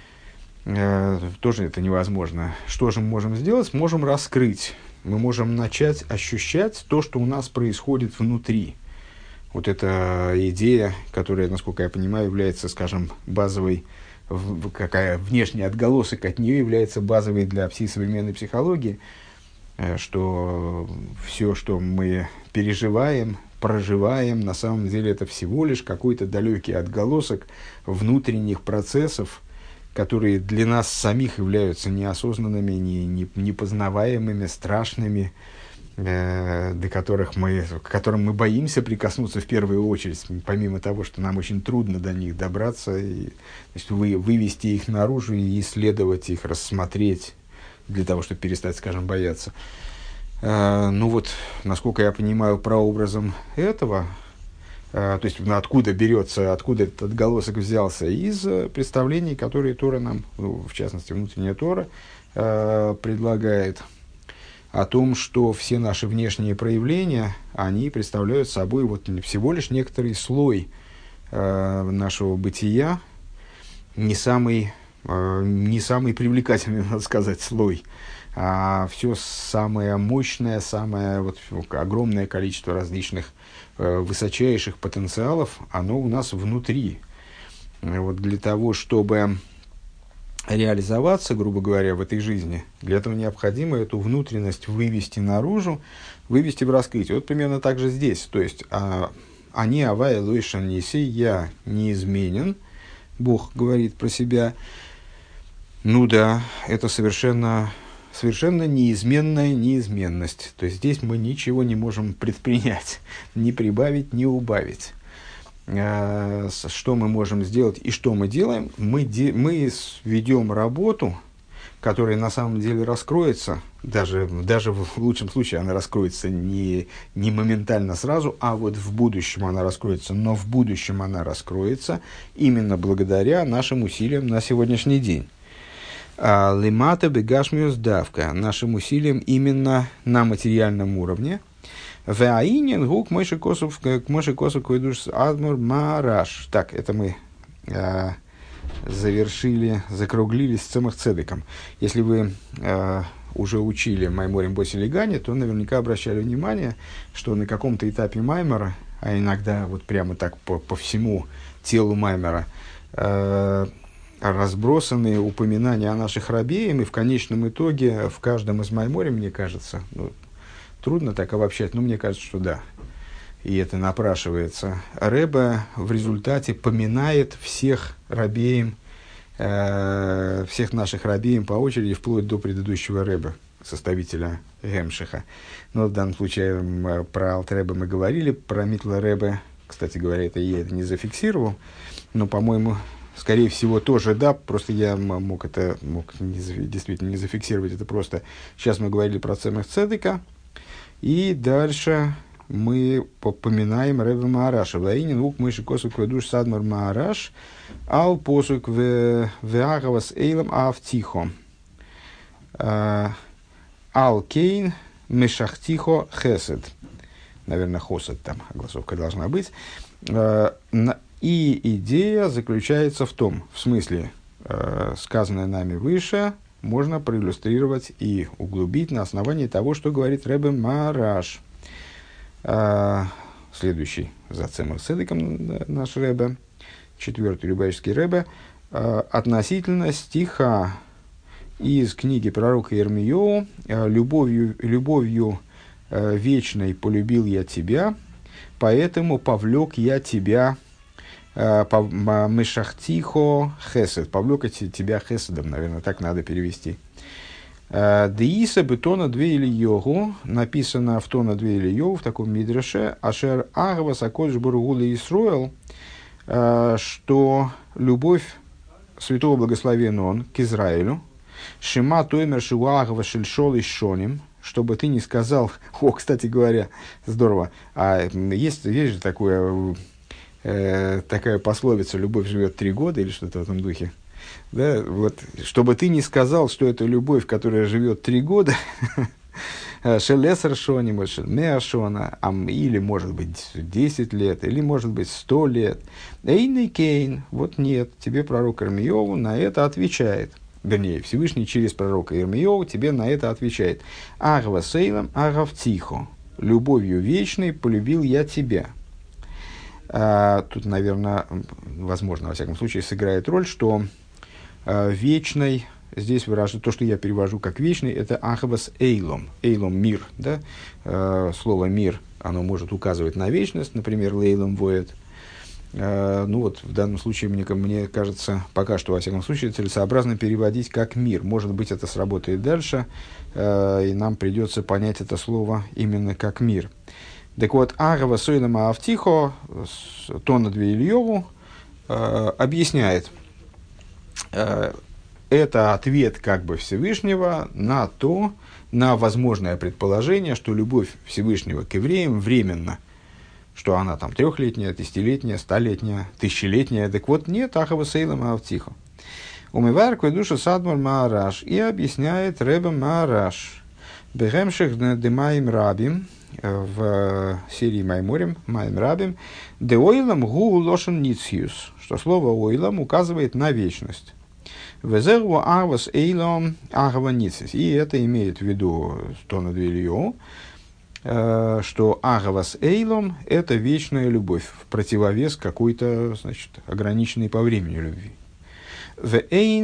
Э, тоже это невозможно. Что же мы можем сделать? Можем раскрыть. Мы можем начать ощущать то, что у нас происходит внутри. Вот эта идея, которая, насколько я понимаю, является, скажем, базовой в, какая внешний отголосок от нее является базовой для всей современной психологии, э, что все, что мы переживаем, проживаем, на самом деле это всего лишь какой-то далекий отголосок внутренних процессов, которые для нас самих являются неосознанными, не, не, непознаваемыми, страшными, э, до которых мы, к которым мы боимся прикоснуться в первую очередь, помимо того, что нам очень трудно до них добраться, и, значит, вы, вывести их наружу и исследовать их, рассмотреть, для того, чтобы перестать, скажем, бояться. Э, ну вот, насколько я понимаю, прообразом этого, то есть, откуда берется, откуда этот отголосок взялся? Из представлений, которые Тора нам, ну, в частности, внутренняя Тора, э, предлагает о том, что все наши внешние проявления, они представляют собой вот всего лишь некоторый слой э, нашего бытия, не самый, э, не самый привлекательный, надо сказать, слой, а все самое мощное, самое вот, огромное количество различных высочайших потенциалов, оно у нас внутри. Вот для того, чтобы реализоваться, грубо говоря, в этой жизни, для этого необходимо эту внутренность вывести наружу, вывести в раскрытие. Вот примерно так же здесь. То есть, а, «Они авай лойшан неси», «я неизменен», Бог говорит про себя. Ну да, это совершенно... Совершенно неизменная неизменность. То есть здесь мы ничего не можем предпринять, ни прибавить, ни убавить. Что мы можем сделать и что мы делаем? Мы, де- мы ведем работу, которая на самом деле раскроется, даже, даже в лучшем случае она раскроется не, не моментально сразу, а вот в будущем она раскроется, но в будущем она раскроется именно благодаря нашим усилиям на сегодняшний день. Лимата бегашмиус давка, нашим усилиям именно на материальном уровне. Ваинен гук мойши косов к мойши косов койдуш адмур мараш. Так, это мы э, завершили, закруглились с цемах цедеком. Если вы э, уже учили Майморим Боси Легане, то наверняка обращали внимание, что на каком-то этапе Маймора, а иногда вот прямо так по, по всему телу Маймора, э, разбросанные упоминания о наших рабеям, и в конечном итоге в каждом из майморим, мне кажется, ну, трудно так обобщать, но мне кажется, что да, и это напрашивается, Ребе в результате поминает всех рабеям, э, всех наших рабеям по очереди, вплоть до предыдущего Ребе, составителя Гемшиха. Но в данном случае мы, про Алт Ребе мы говорили, про Митла Ребе, кстати говоря, это я это не зафиксировал, но, по-моему, скорее всего, тоже да, просто я мог это мог не, действительно не зафиксировать, это просто сейчас мы говорили про цемах цедека, и дальше мы попоминаем Ребе Маараша. Ваинин лук мыши косук ведуш садмар Маараш, ал посук в агавас эйлам автихо. Ал кейн мешахтихо хесед. Наверное, хосед там, огласовка должна быть. И идея заключается в том, в смысле, э, сказанное нами выше, можно проиллюстрировать и углубить на основании того, что говорит Ребе Маараш. Э, следующий за цемах цедеком наш Ребе, четвертый любавический Ребе, э, относительно стиха из книги пророка Ирмияу «Любовью, любовью э, вечной полюбил я тебя, поэтому повлек я тебя». Мешахтихо хесед. Повлек тебя хеседом, наверное, так надо перевести. Деиса бетона две или йогу. Написано в тона две или йогу в таком мидреше. Ашер агва сакодж баругули Исроэл. Что любовь святого благословен он к Израилю. Шима тоймер шуагва шельшол ишоним. Чтобы ты не сказал... О, кстати говоря, здорово. А есть, есть же такое... такая пословица «любовь живет три года» или что-то в этом духе. Да, вот, чтобы ты не сказал, что это любовь, которая живет три года, шелесар шоним, меашона, или, может быть, десять лет, или, может быть, сто лет. Эйный кейн, вот нет, тебе пророк Ирмияу на это отвечает. Вернее, Всевышний через пророка Ирмияу тебе на это отвечает. Агва сейлам, агав тихо. Любовью вечной полюбил я тебя. А, тут, наверное, возможно, во всяком случае, сыграет роль, что э, вечной, здесь выражено, то, что я перевожу как вечный, это ахвас эйлом, эйлом мир, да? Э, слово мир, оно может указывать на вечность, например, лейлом воет. Э, ну вот, в данном случае, мне, мне кажется, пока что, во всяком случае, целесообразно переводить как мир. Может быть, это сработает дальше, э, и нам придется понять это слово именно как мир. Так вот, Агава Сойнама Автихо, Тона Две э, объясняет, э, это ответ как бы Всевышнего на то, на возможное предположение, что любовь Всевышнего к евреям временна, что она там трехлетняя, десятилетняя, столетняя, тысячелетняя. Так вот, нет, Агава Сойнама Автихо. Умывар Кведуша Садмар Маараш, и объясняет Ребе Маараш, Бехемших Демаим Рабим, в серии Майморим, Маим Рабим, де ойлам гу лошен ницхиус, что слово ойлам указывает на вечность. Везеру арвас эйлам агава ницхис. И это имеет в виду Тона Две, что агавас эйлам – это вечная любовь, в противовес какой-то, значит, ограниченной по времени любви. И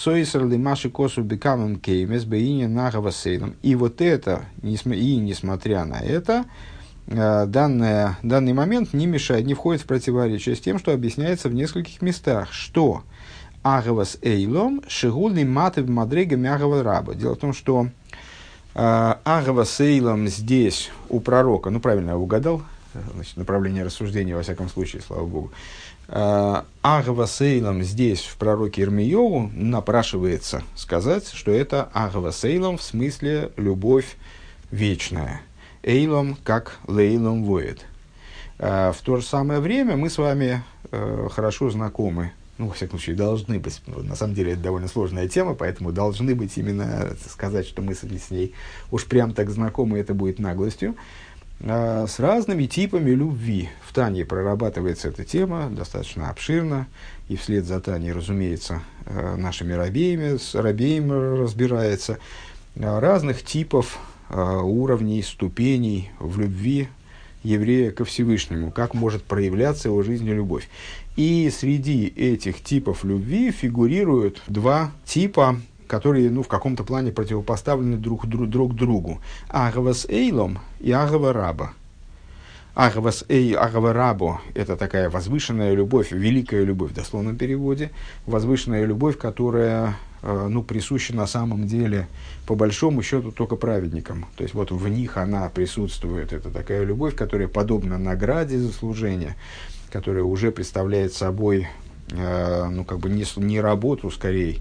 вот это, и несмотря на это, данное, данный момент не мешает, не входит в противоречие с тем, что объясняется в нескольких местах, что агавас эйлом шигульный матов мадрега мягова раба. Дело в том, что агавас эйлом здесь у пророка, ну правильно я угадал, значит, направление рассуждения, во всяком случае, слава Богу. Агава Сейлом здесь в пророке Ирмиеву напрашивается сказать, что это Агава Сейлом в смысле любовь вечная. Эйлом как лейлом воет. В то же самое время мы с вами хорошо знакомы, ну, во всяком случае, должны быть, на самом деле это довольно сложная тема, поэтому должны быть именно сказать, что мы с ней уж прям так знакомы, это будет наглостью. С разными типами любви. В Тане прорабатывается эта тема достаточно обширно, и вслед за Таней, разумеется, нашими рабеями, с рабеем разбирается. Разных типов, уровней, ступеней в любви еврея ко Всевышнему, как может проявляться его жизни любовь. И среди этих типов любви фигурируют два типа, которые, ну, в каком-то плане противопоставлены друг, друг, друг другу. Агавас эйлом и агава раба. Агавас эй, агава рабо – это такая возвышенная любовь, великая любовь в дословном переводе, возвышенная любовь, которая, э, ну, присуща на самом деле, по большому счету, только праведникам. То есть, вот в них она присутствует. Это такая любовь, которая подобна награде за служение, которая уже представляет собой, э, ну, как бы не, не работу, скорее,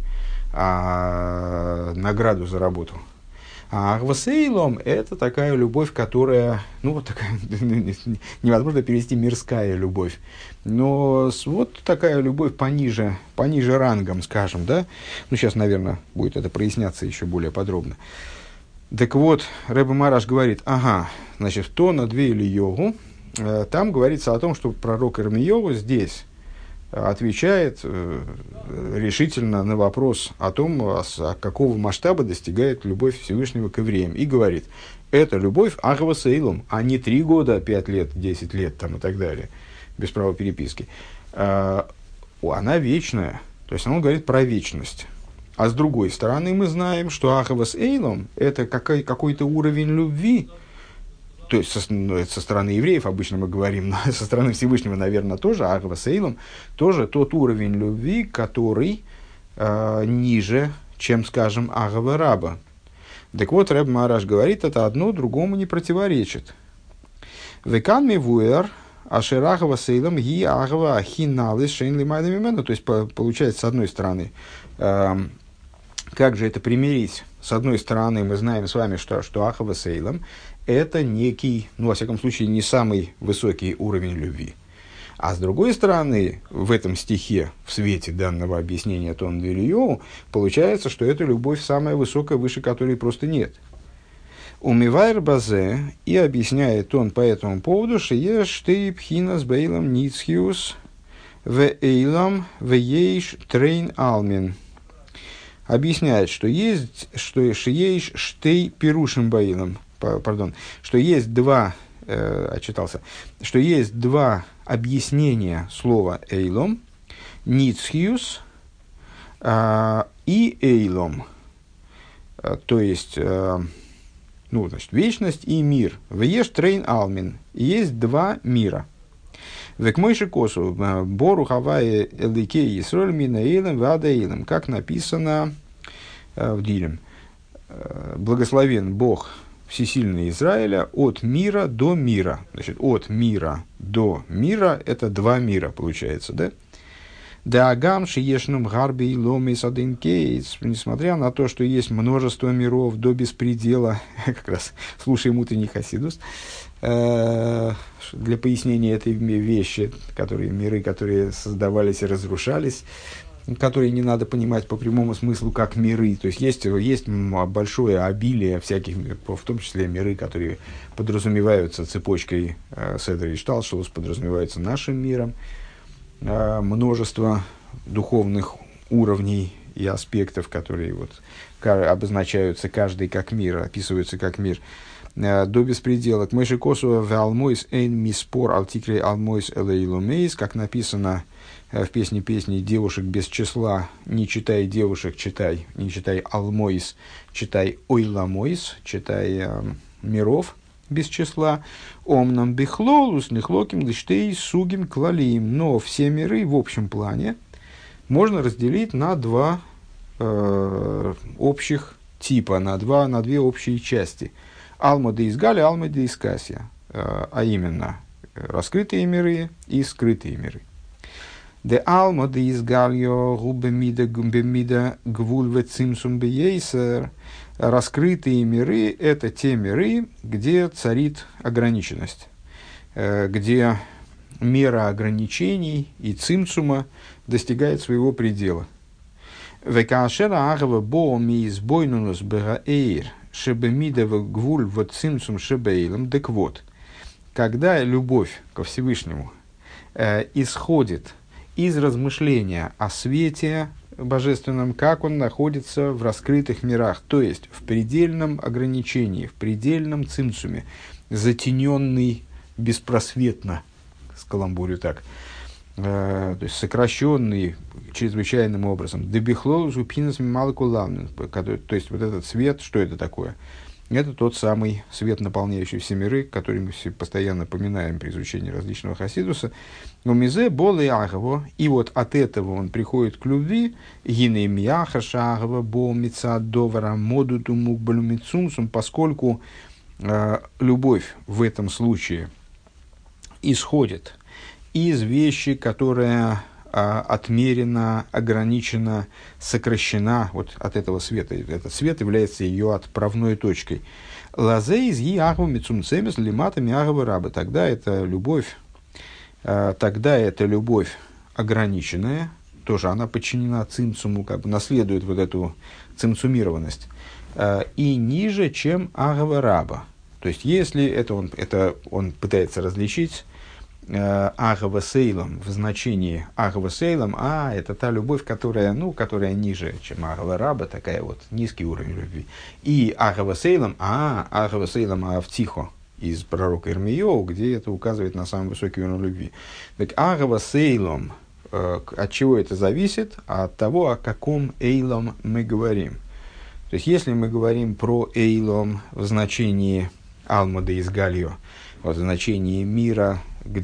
а награду за работу. А агвасейлом – это такая любовь, которая, ну, вот такая, невозможно перевести мирская любовь, но вот такая любовь пониже, пониже рангом, скажем, да. Ну, сейчас, наверное, будет это проясняться еще более подробно. Так вот, Ребе Мараш говорит, ага, значит, в Тона Две Ильеву, э, там говорится о том, что пророк Ирмиеву здесь отвечает э, решительно на вопрос о том, а, а какого масштаба достигает любовь Всевышнего к евреям. И говорит, это любовь Агава Сейлом, а не три года, пять лет, десять лет там, и так далее, без права переписки. А, она вечная, то есть он говорит про вечность. А с другой стороны мы знаем, что Агава Сейлом это какой- какой-то уровень любви. То есть, со, ну, со стороны евреев обычно мы говорим, но со стороны Всевышнего, наверное, тоже, Агава Сейлом, тоже тот уровень любви, который э, ниже, чем, скажем, Агава Раба. Так вот, Ребе Мараш говорит, это одно другому не противоречит. Векан мивуэр ашер Агава Сейлом ги Агава ахиналис шейн лимайда мимену. То есть, по, получается, с одной стороны, э, как же это примирить? С одной стороны, мы знаем с вами, что, что Агава Сейлом это некий, ну, во всяком случае, не самый высокий уровень любви. А с другой стороны, в этом стихе, в свете данного объяснения Тон Две получается, что эта любовь самая высокая, выше которой просто нет. Умивайр базе, и объясняет он по этому поводу, что еш ты пхинас бейлам ницхиус в эйлам в ейш трейн алмин. Объясняет, что есть, что еш штей пирушим бейлам. Пардон, что есть два, э, отчитался, что есть два объяснения слова «эйлом», «ницхиус», А, и эйлом, а, то есть, а, ну, значит, вечность и мир. Веш трейн алмин. Есть два мира. Век мойши косу бору хавае эликей исроль мина эйлем вада эйлем. Как написано а, в Дилем. Благословен Бог всесильный Израиля от мира до мира. Значит, от мира до мира – это два мира, получается, да? Да агам шиешнум гарби и ломис один кейс. Несмотря на то, что есть множество миров до беспредела, как раз слушаем утренний хасидус, для пояснения этой вещи, которые, миры, которые создавались и разрушались, которые не надо понимать по прямому смыслу как миры. То есть, есть, есть большое обилие всяких, в том числе миры, которые подразумеваются цепочкой э, Седер и Шталшелус, подразумеваются нашим миром. Э, множество духовных уровней и аспектов, которые вот, к, обозначаются каждый как мир, описываются как мир. Э, до беспредела. Мойши косу в алмойс эйн миспор алтикрей алмойс элейлумейс, как написано в песне песни «Девушек без числа», не читай девушек, читай, не читай алмойс, читай ойламойс, читай э, миров без числа. Омнам бихлолус нихлоким лиштей сугим клалиим. Но все миры в общем плане можно разделить на два э, общих типа, на, два, на две общие части. Алма де изгали, алма де искасия, э, а именно раскрытые миры и скрытые миры. Де алма де изгальо губемида гумбемида гвуль цимсум бейсер. Раскрытые миры – это те миры, где царит ограниченность, где мера ограничений и цимсума достигает своего предела. Векашера агава боми избойнунус бегаэйр шебемидова гвуль вот цимсум шебейлом. Так вот, когда любовь ко Всевышнему э, исходит из размышления о свете божественном, как он находится в раскрытых мирах, то есть в предельном ограничении, в предельном цимсуме, затененный беспросветно, скаламбурю так, э, то есть сокращенный чрезвычайным образом. Дебихлол жупинас малкулавн, то есть вот этот свет, что это такое? Это тот самый свет, наполняющий все миры, который мы все постоянно поминаем при изучении различного хасидуса. Но мизе болы агово, и вот от этого он приходит к любви. Гиней мияха шагова бо мица довара модуту мукбалю мицумсум, поскольку э, любовь в этом случае исходит из вещи, которая отмерена, ограничена, сокращена вот от этого света. Этот свет является ее отправной точкой. Лазе из Иагова Мицумцемис Лимата Миагова Раба. Тогда это любовь, тогда это любовь ограниченная, тоже она подчинена цимцуму, как бы наследует вот эту цимцумированность, и ниже, чем Агава Раба. То есть, если это он, это он пытается различить Агава Сейлом в значении Агава Сейлом, а это та любовь, которая, ну, которая ниже, чем Агава Раба, такая вот низкий уровень любви. И Агава Сейлом, а Агава Сейлом Автихо из пророка Ирмияу, где это указывает на самый высокий уровень любви. Так Агава Сейлом, от чего это зависит? От того, о каком Эйлом мы говорим. То есть, если мы говорим про Эйлом в значении Алмада из Гальо, в значении мира,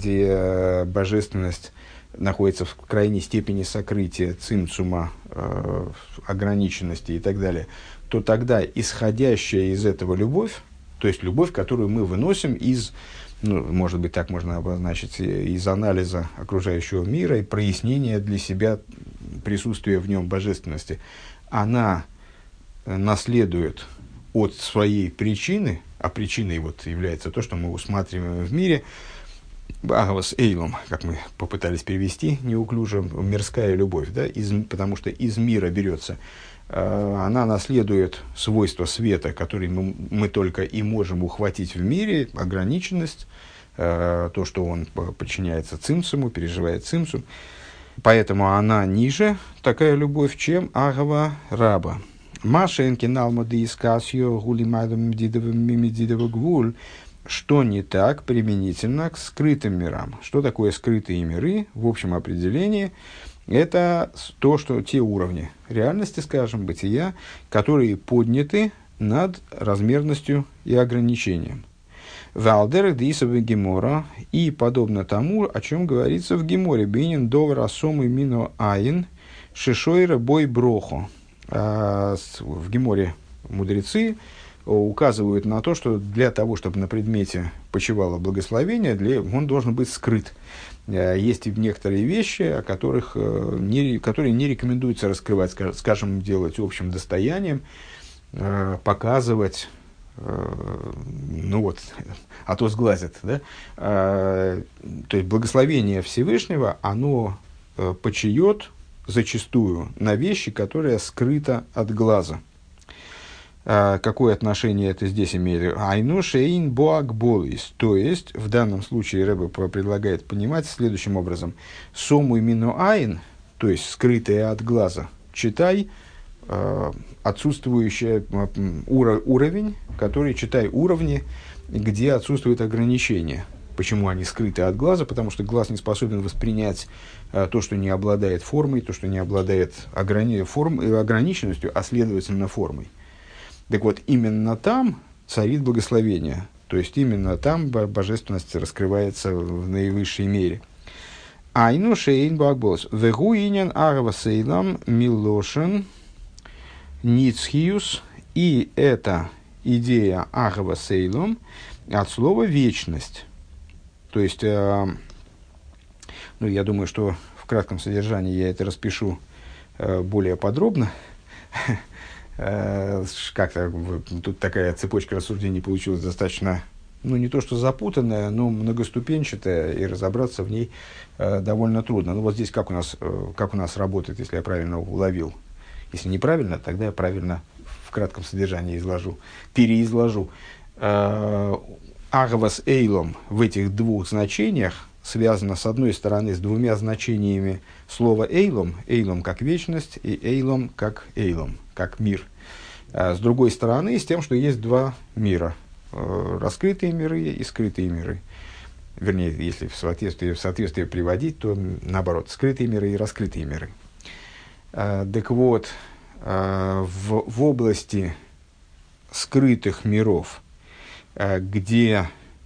где божественность находится в крайней степени сокрытия, цимцума, э, ограниченности и так далее, то тогда исходящая из этого любовь, то есть любовь, которую мы выносим из, ну, может быть, так можно обозначить, из анализа окружающего мира и прояснения для себя присутствия в нем божественности, она наследует от своей причины, а причиной вот является то, что мы усматриваем в мире, Агавас Эйлом, как мы попытались перевести неуклюже, мирская любовь, да, из, потому что из мира берется, э, она наследует свойства света, которые мы, мы только и можем ухватить в мире, ограниченность, э, то, что он подчиняется цимсуму, переживает цимсум, поэтому она ниже, такая любовь, чем Агава Раба. Машенки налмады искасьё гулимайдом дидовым мимидидово гвуль. Что не так применительно к скрытым мирам? Что такое скрытые миры? В общем определении это то, что те уровни реальности, скажем, бытия, которые подняты над размерностью и ограничением. Валдер Дисовый Гемора, и подобно тому, о чем говорится в Геморе, Бинин Довар Асом и Мино Айн, Шишойра Бой Брохо. В Геморе мудрецы указывают на то, что для того, чтобы на предмете почивало благословение, для, он должен быть скрыт. Есть и некоторые вещи, о которых не, которые не рекомендуется раскрывать, скажем, делать общим достоянием, показывать, ну вот, а то сглазят, да? То есть благословение Всевышнего, оно почиет зачастую на вещи, которые скрыты от глаза. Какое отношение это здесь имеет? Айну шейн боак болис. То есть, в данном случае Ребе предлагает понимать следующим образом. Сому именно айн, то есть скрытое от глаза, читай отсутствующий уровень, который, читай уровни, где отсутствует ограничение. Почему они скрыты от глаза? Потому что глаз не способен воспринять а, то, что не обладает формой, то, что не обладает ограни- форм, ограниченностью, а следовательно формой. Так вот, именно там царит благословение. То есть, именно там божественность раскрывается в наивысшей мере. Айну шейн бакбос. Вегу инен арва сейлам милошен ницхиус. И эта идея арва сейлам от слова вечность. То есть, э, ну, я думаю, что в кратком содержании я это распишу э, более подробно. э, как-то тут такая цепочка рассуждений получилась достаточно, ну, не то что запутанная, но многоступенчатая, и разобраться в ней э, довольно трудно. Ну, вот здесь как у нас, э, как у нас работает, если я правильно уловил. Если неправильно, тогда я правильно в кратком содержании изложу, переизложу. Э, Агвас эйлом в этих двух значениях связано, с одной стороны, с двумя значениями слова эйлом, эйлом как вечность, и эйлом как эйлом, как мир. А с другой стороны, с тем, что есть два мира, раскрытые миры и скрытые миры. Вернее, если в соответствии, в соответствии приводить, то наоборот, скрытые миры и раскрытые миры. А, так вот, а, в, в области скрытых миров, где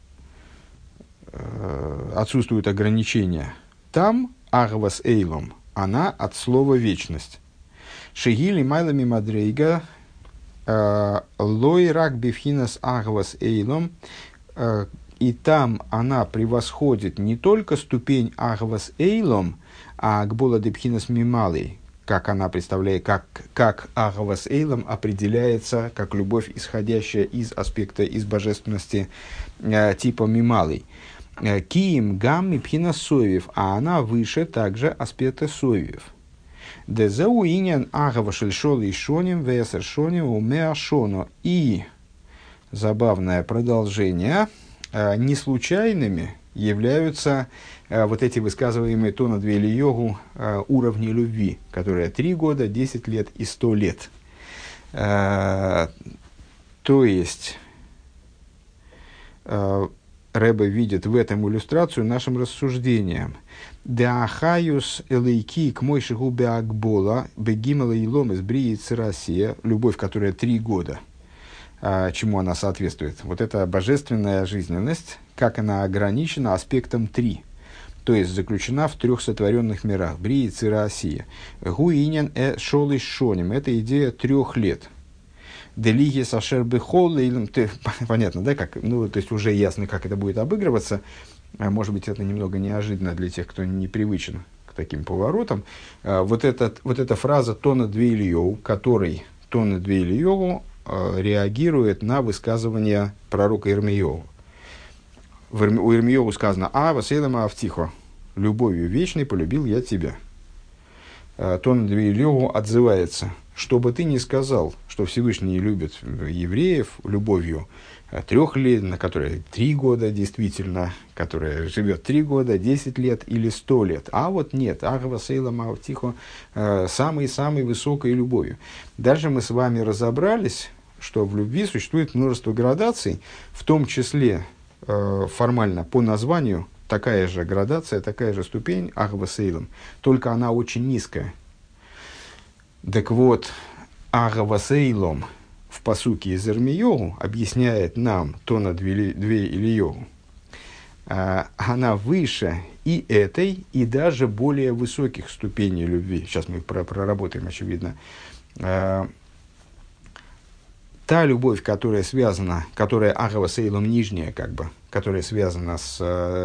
э, отсутствуют ограничения, там агвас эйлом, она от слова вечность. Шегили майлами мадрейга лой рак бифхинас агвас эйлом, и там она превосходит не только ступень агвас эйлом, а гбола дебхинас мималей, как она представляет, как, как агвас эйлом определяется как любовь, исходящая из аспекта, из божественности э, типа мималый. Киим гамми пхина совев, а она выше также аспекта совев. Дезеу иньян агава шельшол и шоним весер шоним умеа шоно. И забавное продолжение, э, не случайными являются э, вот эти высказываемые Тона Двели Йогу э, уровни любви, которые три года, десять лет и сто лет. Э, то есть, э, Ребе видит в этом иллюстрацию нашим рассуждениям. Деахаюс элейки к мойшигу беакбола бегимала и ломес бриицы Россия, любовь, которая три года. Э, чему она соответствует? Вот эта божественная жизненность, как она ограничена аспектом три, то есть заключена в трех сотворенных мирах. Брии, Цира, Осия. Гуинен э шолы шоним. Это идея трех лет. Делиги сашер бехол. Понятно, да? Как, ну, то есть уже ясно, как это будет обыгрываться. Может быть, это немного неожиданно для тех, кто не привычен к таким поворотам. Вот, этот, вот эта фраза Тона Двели Йогу, который Тона Двели Йогу реагирует на высказывание пророка Ирмияу. У Ирмияу сказано: «А, васейлама автихо, любовью вечной полюбил я тебя». Тон Двели Йогу отзывается: «Что бы ты ни сказал, что Всевышний любит евреев любовью трех лет, на которой три года действительно, которая живет три года, десять лет или сто лет. А вот нет, агва сейлама автихо, самой-самой высокой любовью». Даже мы с вами разобрались, что в любви существует множество градаций, в том числе формально по названию такая же градация, такая же ступень Ахва Сейлом, только она очень низкая. Так вот, Ахва Сейлом в пасуке из Ирмиягу объясняет нам Тона две Ильягу. Она выше и этой, и даже более высоких ступеней любви. Сейчас мы проработаем, очевидно. Та любовь, которая связана, которая Ахава Сейлом нижняя, как бы, которая связана с,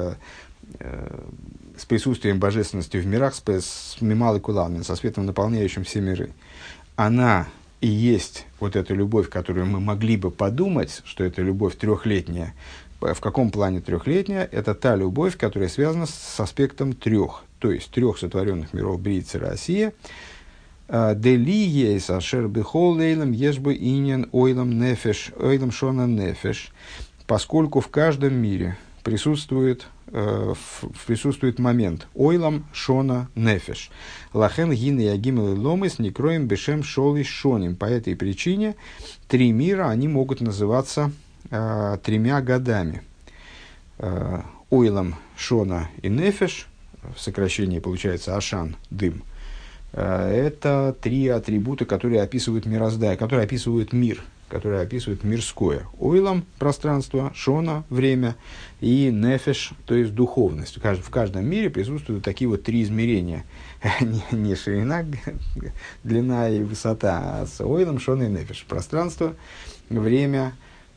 с присутствием божественности в мирах, с, с Мималой Куламин, со светом, наполняющим все миры, она и есть вот эта любовь, которую мы могли бы подумать, что это любовь трехлетняя. В каком плане трехлетняя? Это та любовь, которая связана с аспектом трех, то есть трех сотворенных миров Брии Цира Асия. Дели ейс ашер бихол лейлам ешбы иньян ойлам нефеш, ойлам шона нефеш, поскольку в каждом мире присутствует, э, присутствует момент ойлам шона нефеш. Лахен гин и агимел ломис не кроем бешем шоли шоним. По этой причине три мира, они могут называться Uh, тремя годами. Uh, ойлам, шона и нефеш, в сокращении получается ашан, дым. Uh, это три атрибута, которые описывают мироздание, которые описывают мир, которые описывают мирское. Ойлам – пространство, шона – время, и нефеш, то есть духовность. В каждом мире присутствуют такие вот три измерения. Не ширина, длина и высота, а с ойлам, шона и нефеш. Пространство, время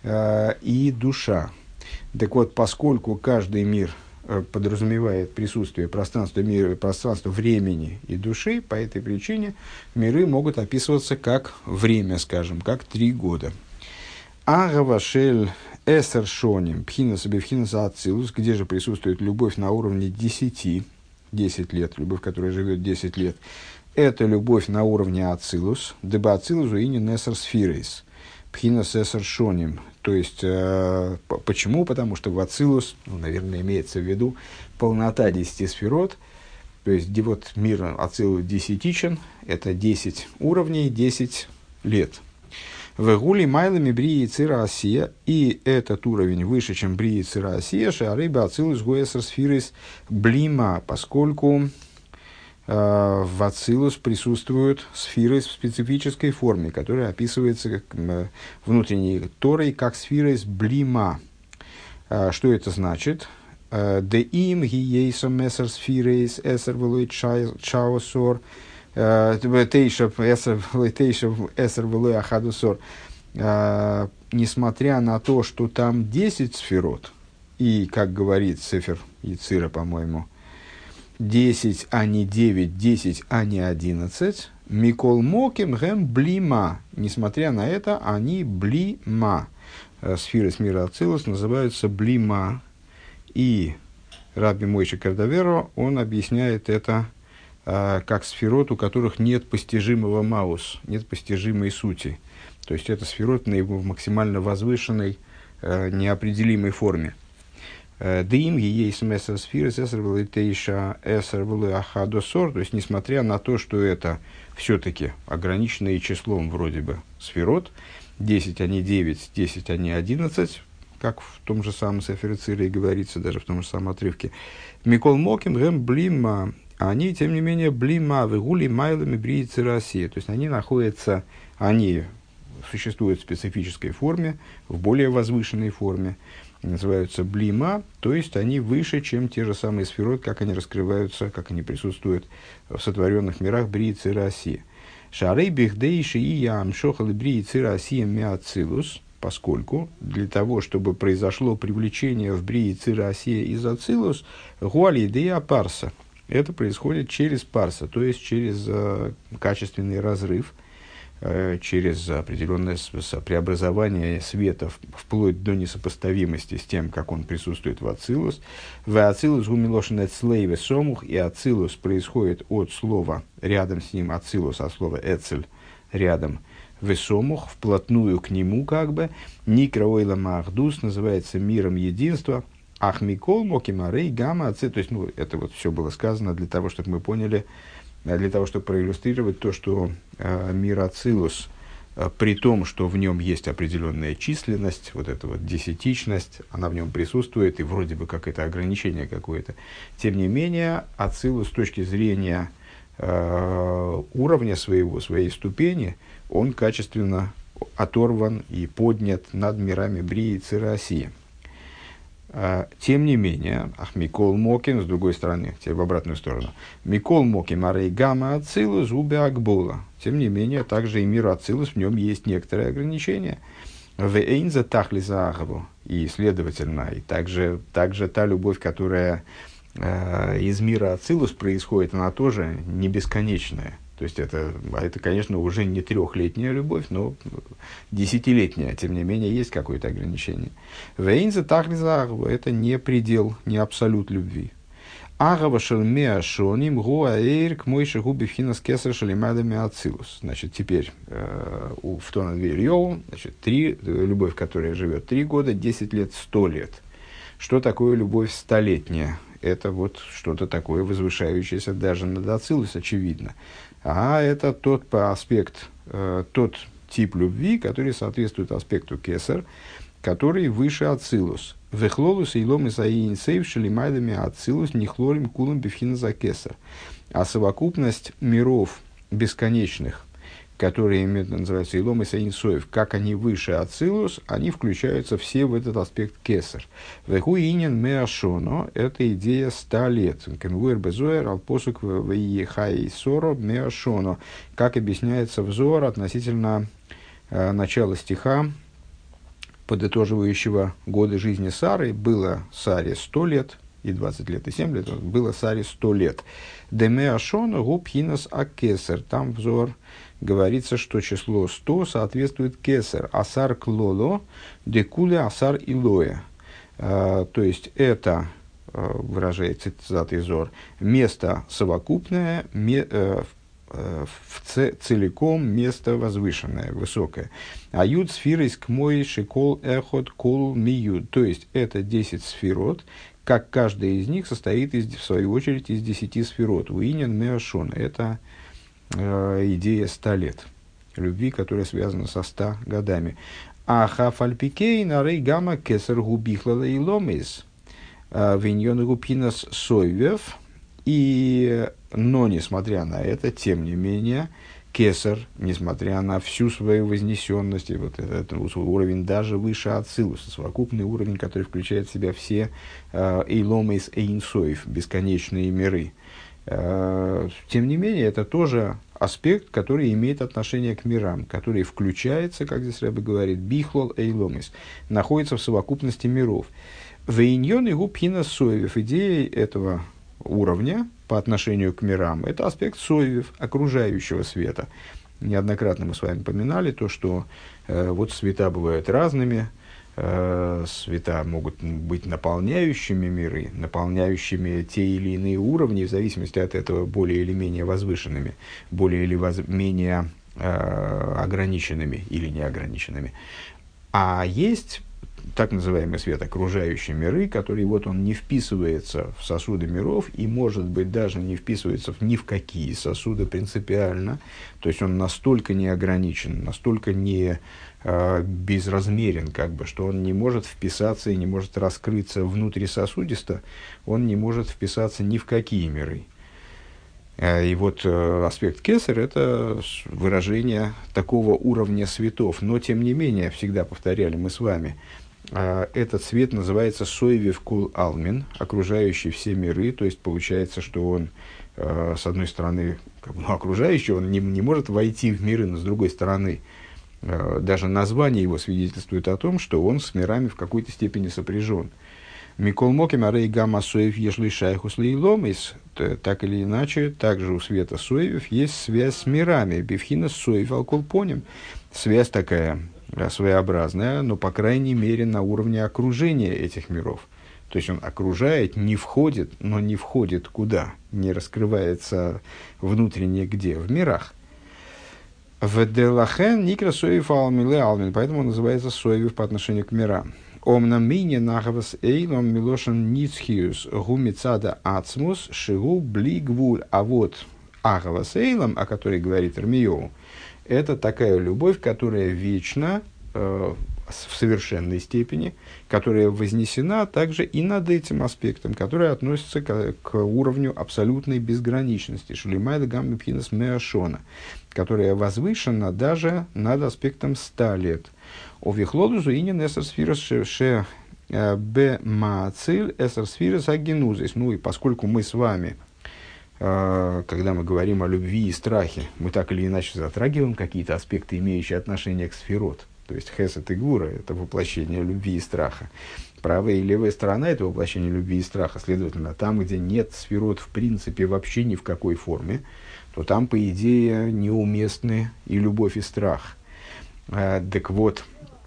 и душа. Так вот, поскольку каждый мир подразумевает присутствие пространства, мира, пространства времени и души, по этой причине миры могут описываться как время, скажем, как три года. Агавашель эсер шоним, пхинас бифхинас ацилус, где же присутствует любовь на уровне десяти, десять лет, любовь, которая живет десять лет, это любовь на уровне ацилус, деба ацилус уини несер сфирейс, пхинас эсер шоним. То есть, э, почему? Потому что в Ацилус, ну, наверное, имеется в виду полнота десяти сферот, то есть, где вот мир Ацилус десятичен, это десять уровней, десять лет. В Гули Майлами Брии Цира Асия, и этот уровень выше, чем Брии Цира Асия, Шарыба Ацилус Гуэсер Сфирис Блима, поскольку в Ацилус присутствуют сферы в специфической форме, которая описывается как, внутренней Торой как сфера из блима. Что это значит? Де им гиейсом эсер сферейс эсер велой чаосор тейшев эсер велой ахадусор. Несмотря на то, что там десять сферот, и, как говорит Сефер Яцира, по-моему, десять, а не девять, десять, а не одиннадцать. Микол моким гэм блима. Несмотря на это, они блима. Сферы с мира Ацилус называются блима. И Рабби Мойше Кардаверо, он объясняет это а, как сферот, у которых нет постижимого маус, нет постижимой сути. То есть это сферот на его максимально возвышенной, а, неопределимой форме. Дым есть мессер сферы, эсер влетейша, эсер влеахадосор. То есть, несмотря на то, что это все-таки ограниченное числом вроде бы сферот, десять, а не девять, десять, а не одиннадцать, как в том же самом Сефер Цире говорится, даже в том же самом отрывке. Микол моким гэм блима, они, тем не менее, блима, выгули майлами брии Цира Асия. То есть, они находятся, они существуют в специфической форме, в более возвышенной форме, называются блима, то есть они выше, чем те же самые сферот, как они раскрываются, как они присутствуют в сотворенных мирах Брии Цира Асия. Шарей бихдейши и ям шохал Брии Цира Асия миацилус, поскольку для того, чтобы произошло привлечение в Брии Цира Асия из Ацилус, гуали идея парса. Это происходит через парса, то есть через э, качественный разрыв, через определенное преобразование света вплоть до несопоставимости с тем, как он присутствует в Ацилус. В Ацилус гумилошен эцлейве сомух, и Ацилус происходит от слова рядом с ним, Ацилус от слова эцель рядом, весомух, вплотную к нему как бы, никра ойла махдус, называется миром единства, ахмикол мокимарей гамма аци, то есть, ну, это вот все было сказано для того, чтобы мы поняли, для того, чтобы проиллюстрировать то, что э, мир Ацилус при том, что в нем есть определенная численность, вот эта вот десятичность, она в нем присутствует, и вроде бы как это ограничение какое-то. Тем не менее, ацилус с точки зрения э, уровня своего, своей ступени, он качественно оторван и поднят над мирами Брии и Цирасии. Тем не менее, ах, Микол Мокин, с другой стороны, теперь в обратную сторону, Микол Мокин, Арей Гамма Ацилус, Убе Акбола. Тем не менее, также и мир Ацилус, в нем есть некоторые ограничения. Вейнза Тахлиза Ахаву. И, следовательно, и также, также та любовь, которая э, из мира Ацилус происходит, она тоже не бесконечная. То есть, это, это, конечно, уже не трехлетняя любовь, но десятилетняя. Тем не менее, есть какое-то ограничение. Вейнза Тахлиза Ахаву – это не предел, не абсолют любви. Агава шельмеа шоним гуаэйр к мойши губи финас кесар шелимадами ацилус. Значит, теперь э, у Втона Двирьеву, значит, три, любовь, которая живет три года, десять лет, сто лет. Что такое любовь столетняя? Это вот что-то такое возвышающееся даже над ацилус, очевидно. А это тот аспект, э, тот тип любви, который соответствует аспекту кесар, который выше ацилус. Вехлолус и лом исаиин сейв шелимайдами ацилус нихлолим кулам бифхина за кесар. А совокупность миров бесконечных, которые называются илом исаиин соев, как они выше ацилус, они включаются все в этот аспект кесар. Веху инин меашоно – это идея ста лет. Кемгуэр безуэр алпосук вейехай соро меашоно. Как объясняется взор относительно э, начала стиха, подытоживающего годы жизни Сары, было Саре сто лет, и двадцать лет, и семь лет, было Саре сто лет. Деме Ашона губхинас акесер. Там взор говорится, что число сто соответствует кесер. Асар клоло, декуле асар илоя. То есть, это, выражается цитатой взор, место совокупное, ме, в ц, целиком место возвышенное, высокое. Ают сфирис к мой шикол эхот кол миют. То есть, это десять сферот, как каждая из них состоит, из, в свою очередь, из десяти сферот. Уинен меашон. Это э, идея ста лет. Любви, которая связана со ста годами. Аха фальпикей нарей гамма кесар губихлала и ломис. Виньон губхинас сойвев. И, но, несмотря на это, тем не менее, кесар, несмотря на всю свою вознесенность, и вот этот уровень даже выше ацилуса, совокупный уровень, который включает в себя все эйломейс эйнсоев, бесконечные миры. Э, тем не менее, это тоже аспект, который имеет отношение к мирам, который включается, как здесь Рэбе говорит, бихлол эйломейс, находится в совокупности миров. Вейньон и губхина соевев. Идеей этого уровня по отношению к мирам, это аспект соевев, окружающего света. Неоднократно мы с вами поминали то, что э, вот света бывают разными, э, света могут быть наполняющими миры, наполняющими те или иные уровни, в зависимости от этого более или менее возвышенными, более или воз, менее э, ограниченными или неограниченными. А есть так называемый свет, окружающий миры, который вот он не вписывается в сосуды миров и, может быть, даже не вписывается в ни в какие сосуды принципиально. То есть он настолько не ограничен, настолько не э, безразмерен, как бы, что он не может вписаться и не может раскрыться внутрисосудисто, он не может вписаться ни в какие миры. И вот э, аспект кесар – это выражение такого уровня светов. Но, тем не менее, всегда повторяли мы с вами, э, этот свет называется соевев кул алмин, окружающий все миры. То есть, получается, что он, э, с одной стороны, как бы, ну, окружающий, он не, не может войти в миры, но с другой стороны, э, даже название его свидетельствует о том, что он с мирами в какой-то степени сопряжен. Микол Моким, Арей Гамма Соев, Ешли Шайхус Лейломис, так или иначе, также у света Соевев есть связь с мирами. Бифхина Соев Алколпоним. Связь такая своеобразная, но, по крайней мере, на уровне окружения этих миров. То есть он окружает, не входит, но не входит куда, не раскрывается внутренне где, в мирах. Вделахен Никра Соев Алмиле Алмин, поэтому он называется Соевев по отношению к мирам. Омна мине нахавас эйлом милошан ницхиус гумицада ацмус шигу блигвуль. А вот агавас эйлам, о которой говорит Ирмияу, это такая любовь, которая вечна э, в совершенной степени, которая вознесена также и над этим аспектом, который относится к, к уровню абсолютной безграничности, шулимайда гамми пхинас меашона, которая возвышена даже над аспектом ста лет. Овихлодузу инин эсер сфирос ше б маациль эсер сфирос агенузис. Ну и поскольку мы с вами, когда мы говорим о любви и страхе, мы так или иначе затрагиваем какие-то аспекты, имеющие отношение к сферот. То есть хесед и гвура – это воплощение любви и страха. Правая и левая сторона – это воплощение любви и страха. Следовательно, там, где нет сферот в принципе вообще ни в какой форме, то там, по идее, неуместны и любовь, и страх. А, так вот,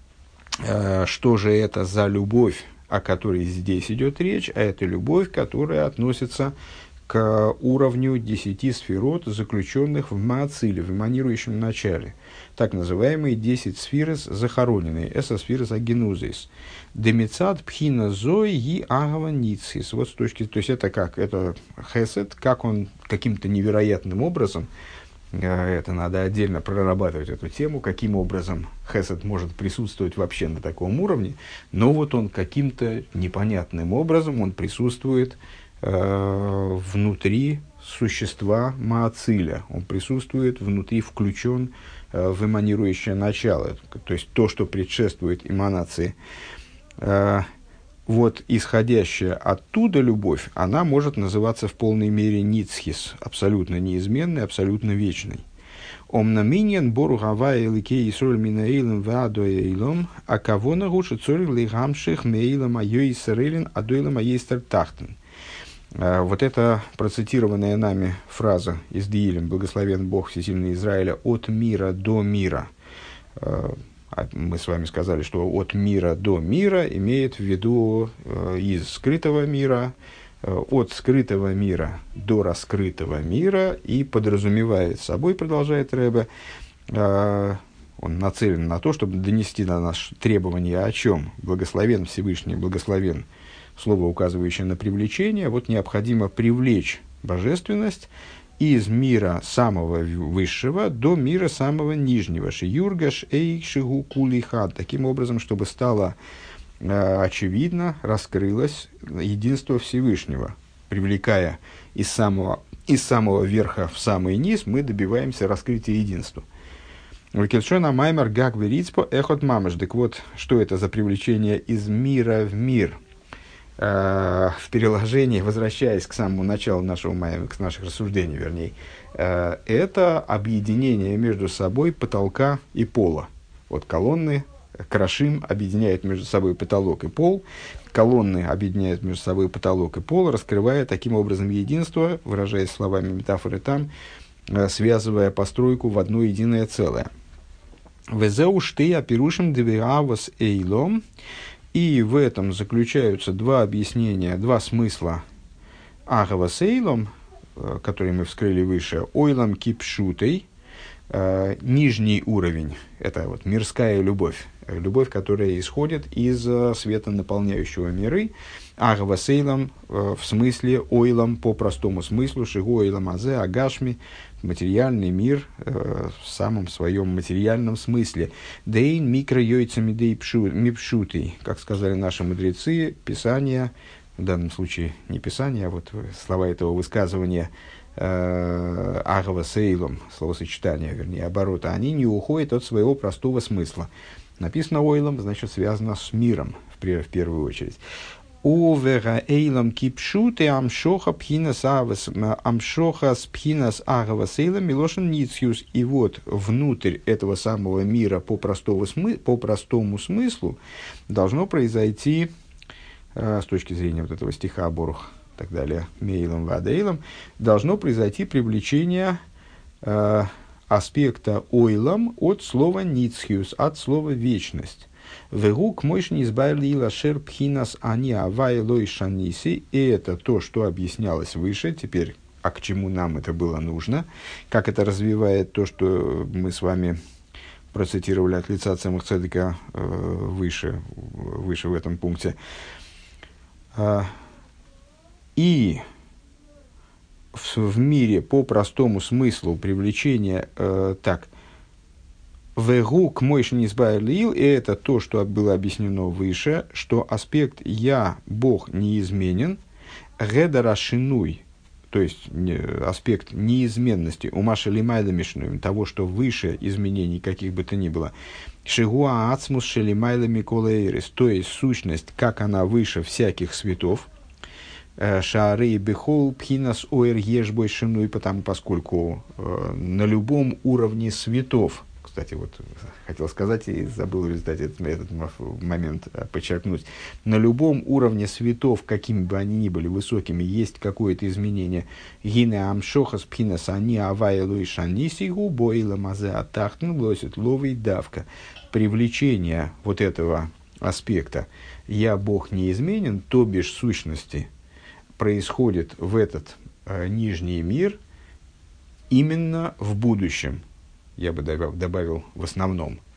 а, что же это за любовь, о которой здесь идет речь? А это любовь, которая относится к уровню десяти сферот, заключенных в маациле, в эманирующем начале. Так называемые десять сферос захороненные, эсо сферос агенузис. Демицад пхина зой и агава ницис. Вот с точки, то есть это как, это хесед, как он каким-то невероятным образом, это надо отдельно прорабатывать эту тему, каким образом хесед может присутствовать вообще на таком уровне, но вот он каким-то непонятным образом, он присутствует внутри существа маациля, он присутствует внутри, включен э, в эманирующее начало, то есть то, что предшествует эманации. Э, вот исходящая оттуда любовь, она может называться в полной мере ницхис, абсолютно неизменной, абсолютно вечной. Омнаминьян бору гавай эликей исроль минаилем ваадоэйлом, а кого нагуши цорил лигамших мейлом айой исрелин адойлом айейстер тахтен. Вот эта процитированная нами фраза из Диилем «Благословен Бог Всесильный Израиля» «от мира до мира». Мы с вами сказали, что «от мира до мира» имеет в виду из скрытого мира, от скрытого мира до раскрытого мира, и подразумевает собой, продолжает Ребе, он нацелен на то, чтобы донести до нас требования о чем? Благословен Всевышний, благословен. Слово, указывающее на привлечение, вот необходимо привлечь божественность из мира самого высшего до мира самого нижнего. Шиюргаш эйк шигу кулихад. Таким образом, чтобы стало э, очевидно, раскрылось единство Всевышнего. Привлекая из самого, из самого верха в самый низ, мы добиваемся раскрытия единства. Векельшона маймер гак верицпо эхот мамаш. Так вот, что это за привлечение из мира в мир? В переложении, возвращаясь к самому началу нашего майя, к наших рассуждений, вернее, это объединение между собой потолка и пола. Вот колонны, крашим объединяет между собой потолок и пол, колонны объединяют между собой потолок и пол, раскрывая таким образом единство, выражаясь словами метафоры там, связывая постройку в одно единое целое. «Везеу штей апирушим девиавос эйлом». И в этом заключаются два объяснения, два смысла агава сейлом, которые мы вскрыли выше, ойлом кипшутой, э, нижний уровень, это вот мирская любовь, любовь, которая исходит из света, наполняющего миры, агава сейлом э, в смысле ойлом, по простому смыслу, шигу ойлом азе агашми, материальный мир э, в самом своем материальном смысле. Дейн микро йойцами дей мипшутый, как сказали наши мудрецы, Писание, в данном случае не Писание, а вот слова этого высказывания э, агава сейлом, словосочетание, вернее, оборота, они не уходят от своего простого смысла. Написано ойлом, значит, связано с миром, в, в первую очередь. Овера эйлам кипшуты амшоха пхинас авас амшоха с пхинас агавас эйлам милошен ницьюс. И вот внутрь этого самого мира по простому, смы, по простому смыслу должно произойти, э, с точки зрения вот этого стиха Борух и так далее, мейлам вадейлам, должно произойти привлечение э, аспекта ойлам от слова ницьюс, от слова вечность. Вегук мойшни избавили лашер пхинас ани авай лой шаниси. И это то, что объяснялось выше. Теперь, а к чему нам это было нужно? Как это развивает то, что мы с вами процитировали от лица Цемах Цедека э, выше, выше в этом пункте. А, и в, в мире по простому смыслу привлечения э, так. Вегу к мойши избавил, и это то, что было объяснено выше, что аспект «я, Бог, неизменен», «гедара шинуй», то есть не, аспект неизменности, ума шелимайда мишнуем, того, что выше изменений каких бы то ни было, «шигуа ацмус шелимайда микола эрис», то есть сущность, как она выше всяких светов, «шаары и бехол пхинас оэр ешбой шинуй», потому поскольку э, на любом уровне светов, кстати, вот хотел сказать и забыл в результате этот, этот момент подчеркнуть. На любом уровне светов, какими бы они ни были высокими, есть какое-то изменение. Гине амшохас пхинас ани авайлу и шанисигу бойла мазе атахтн лосит ловый давка. Привлечение вот этого аспекта «я Бог неизменен», то бишь сущности, происходит в этот э, нижний мир именно в будущем. Я бы добавил, добавил в основном,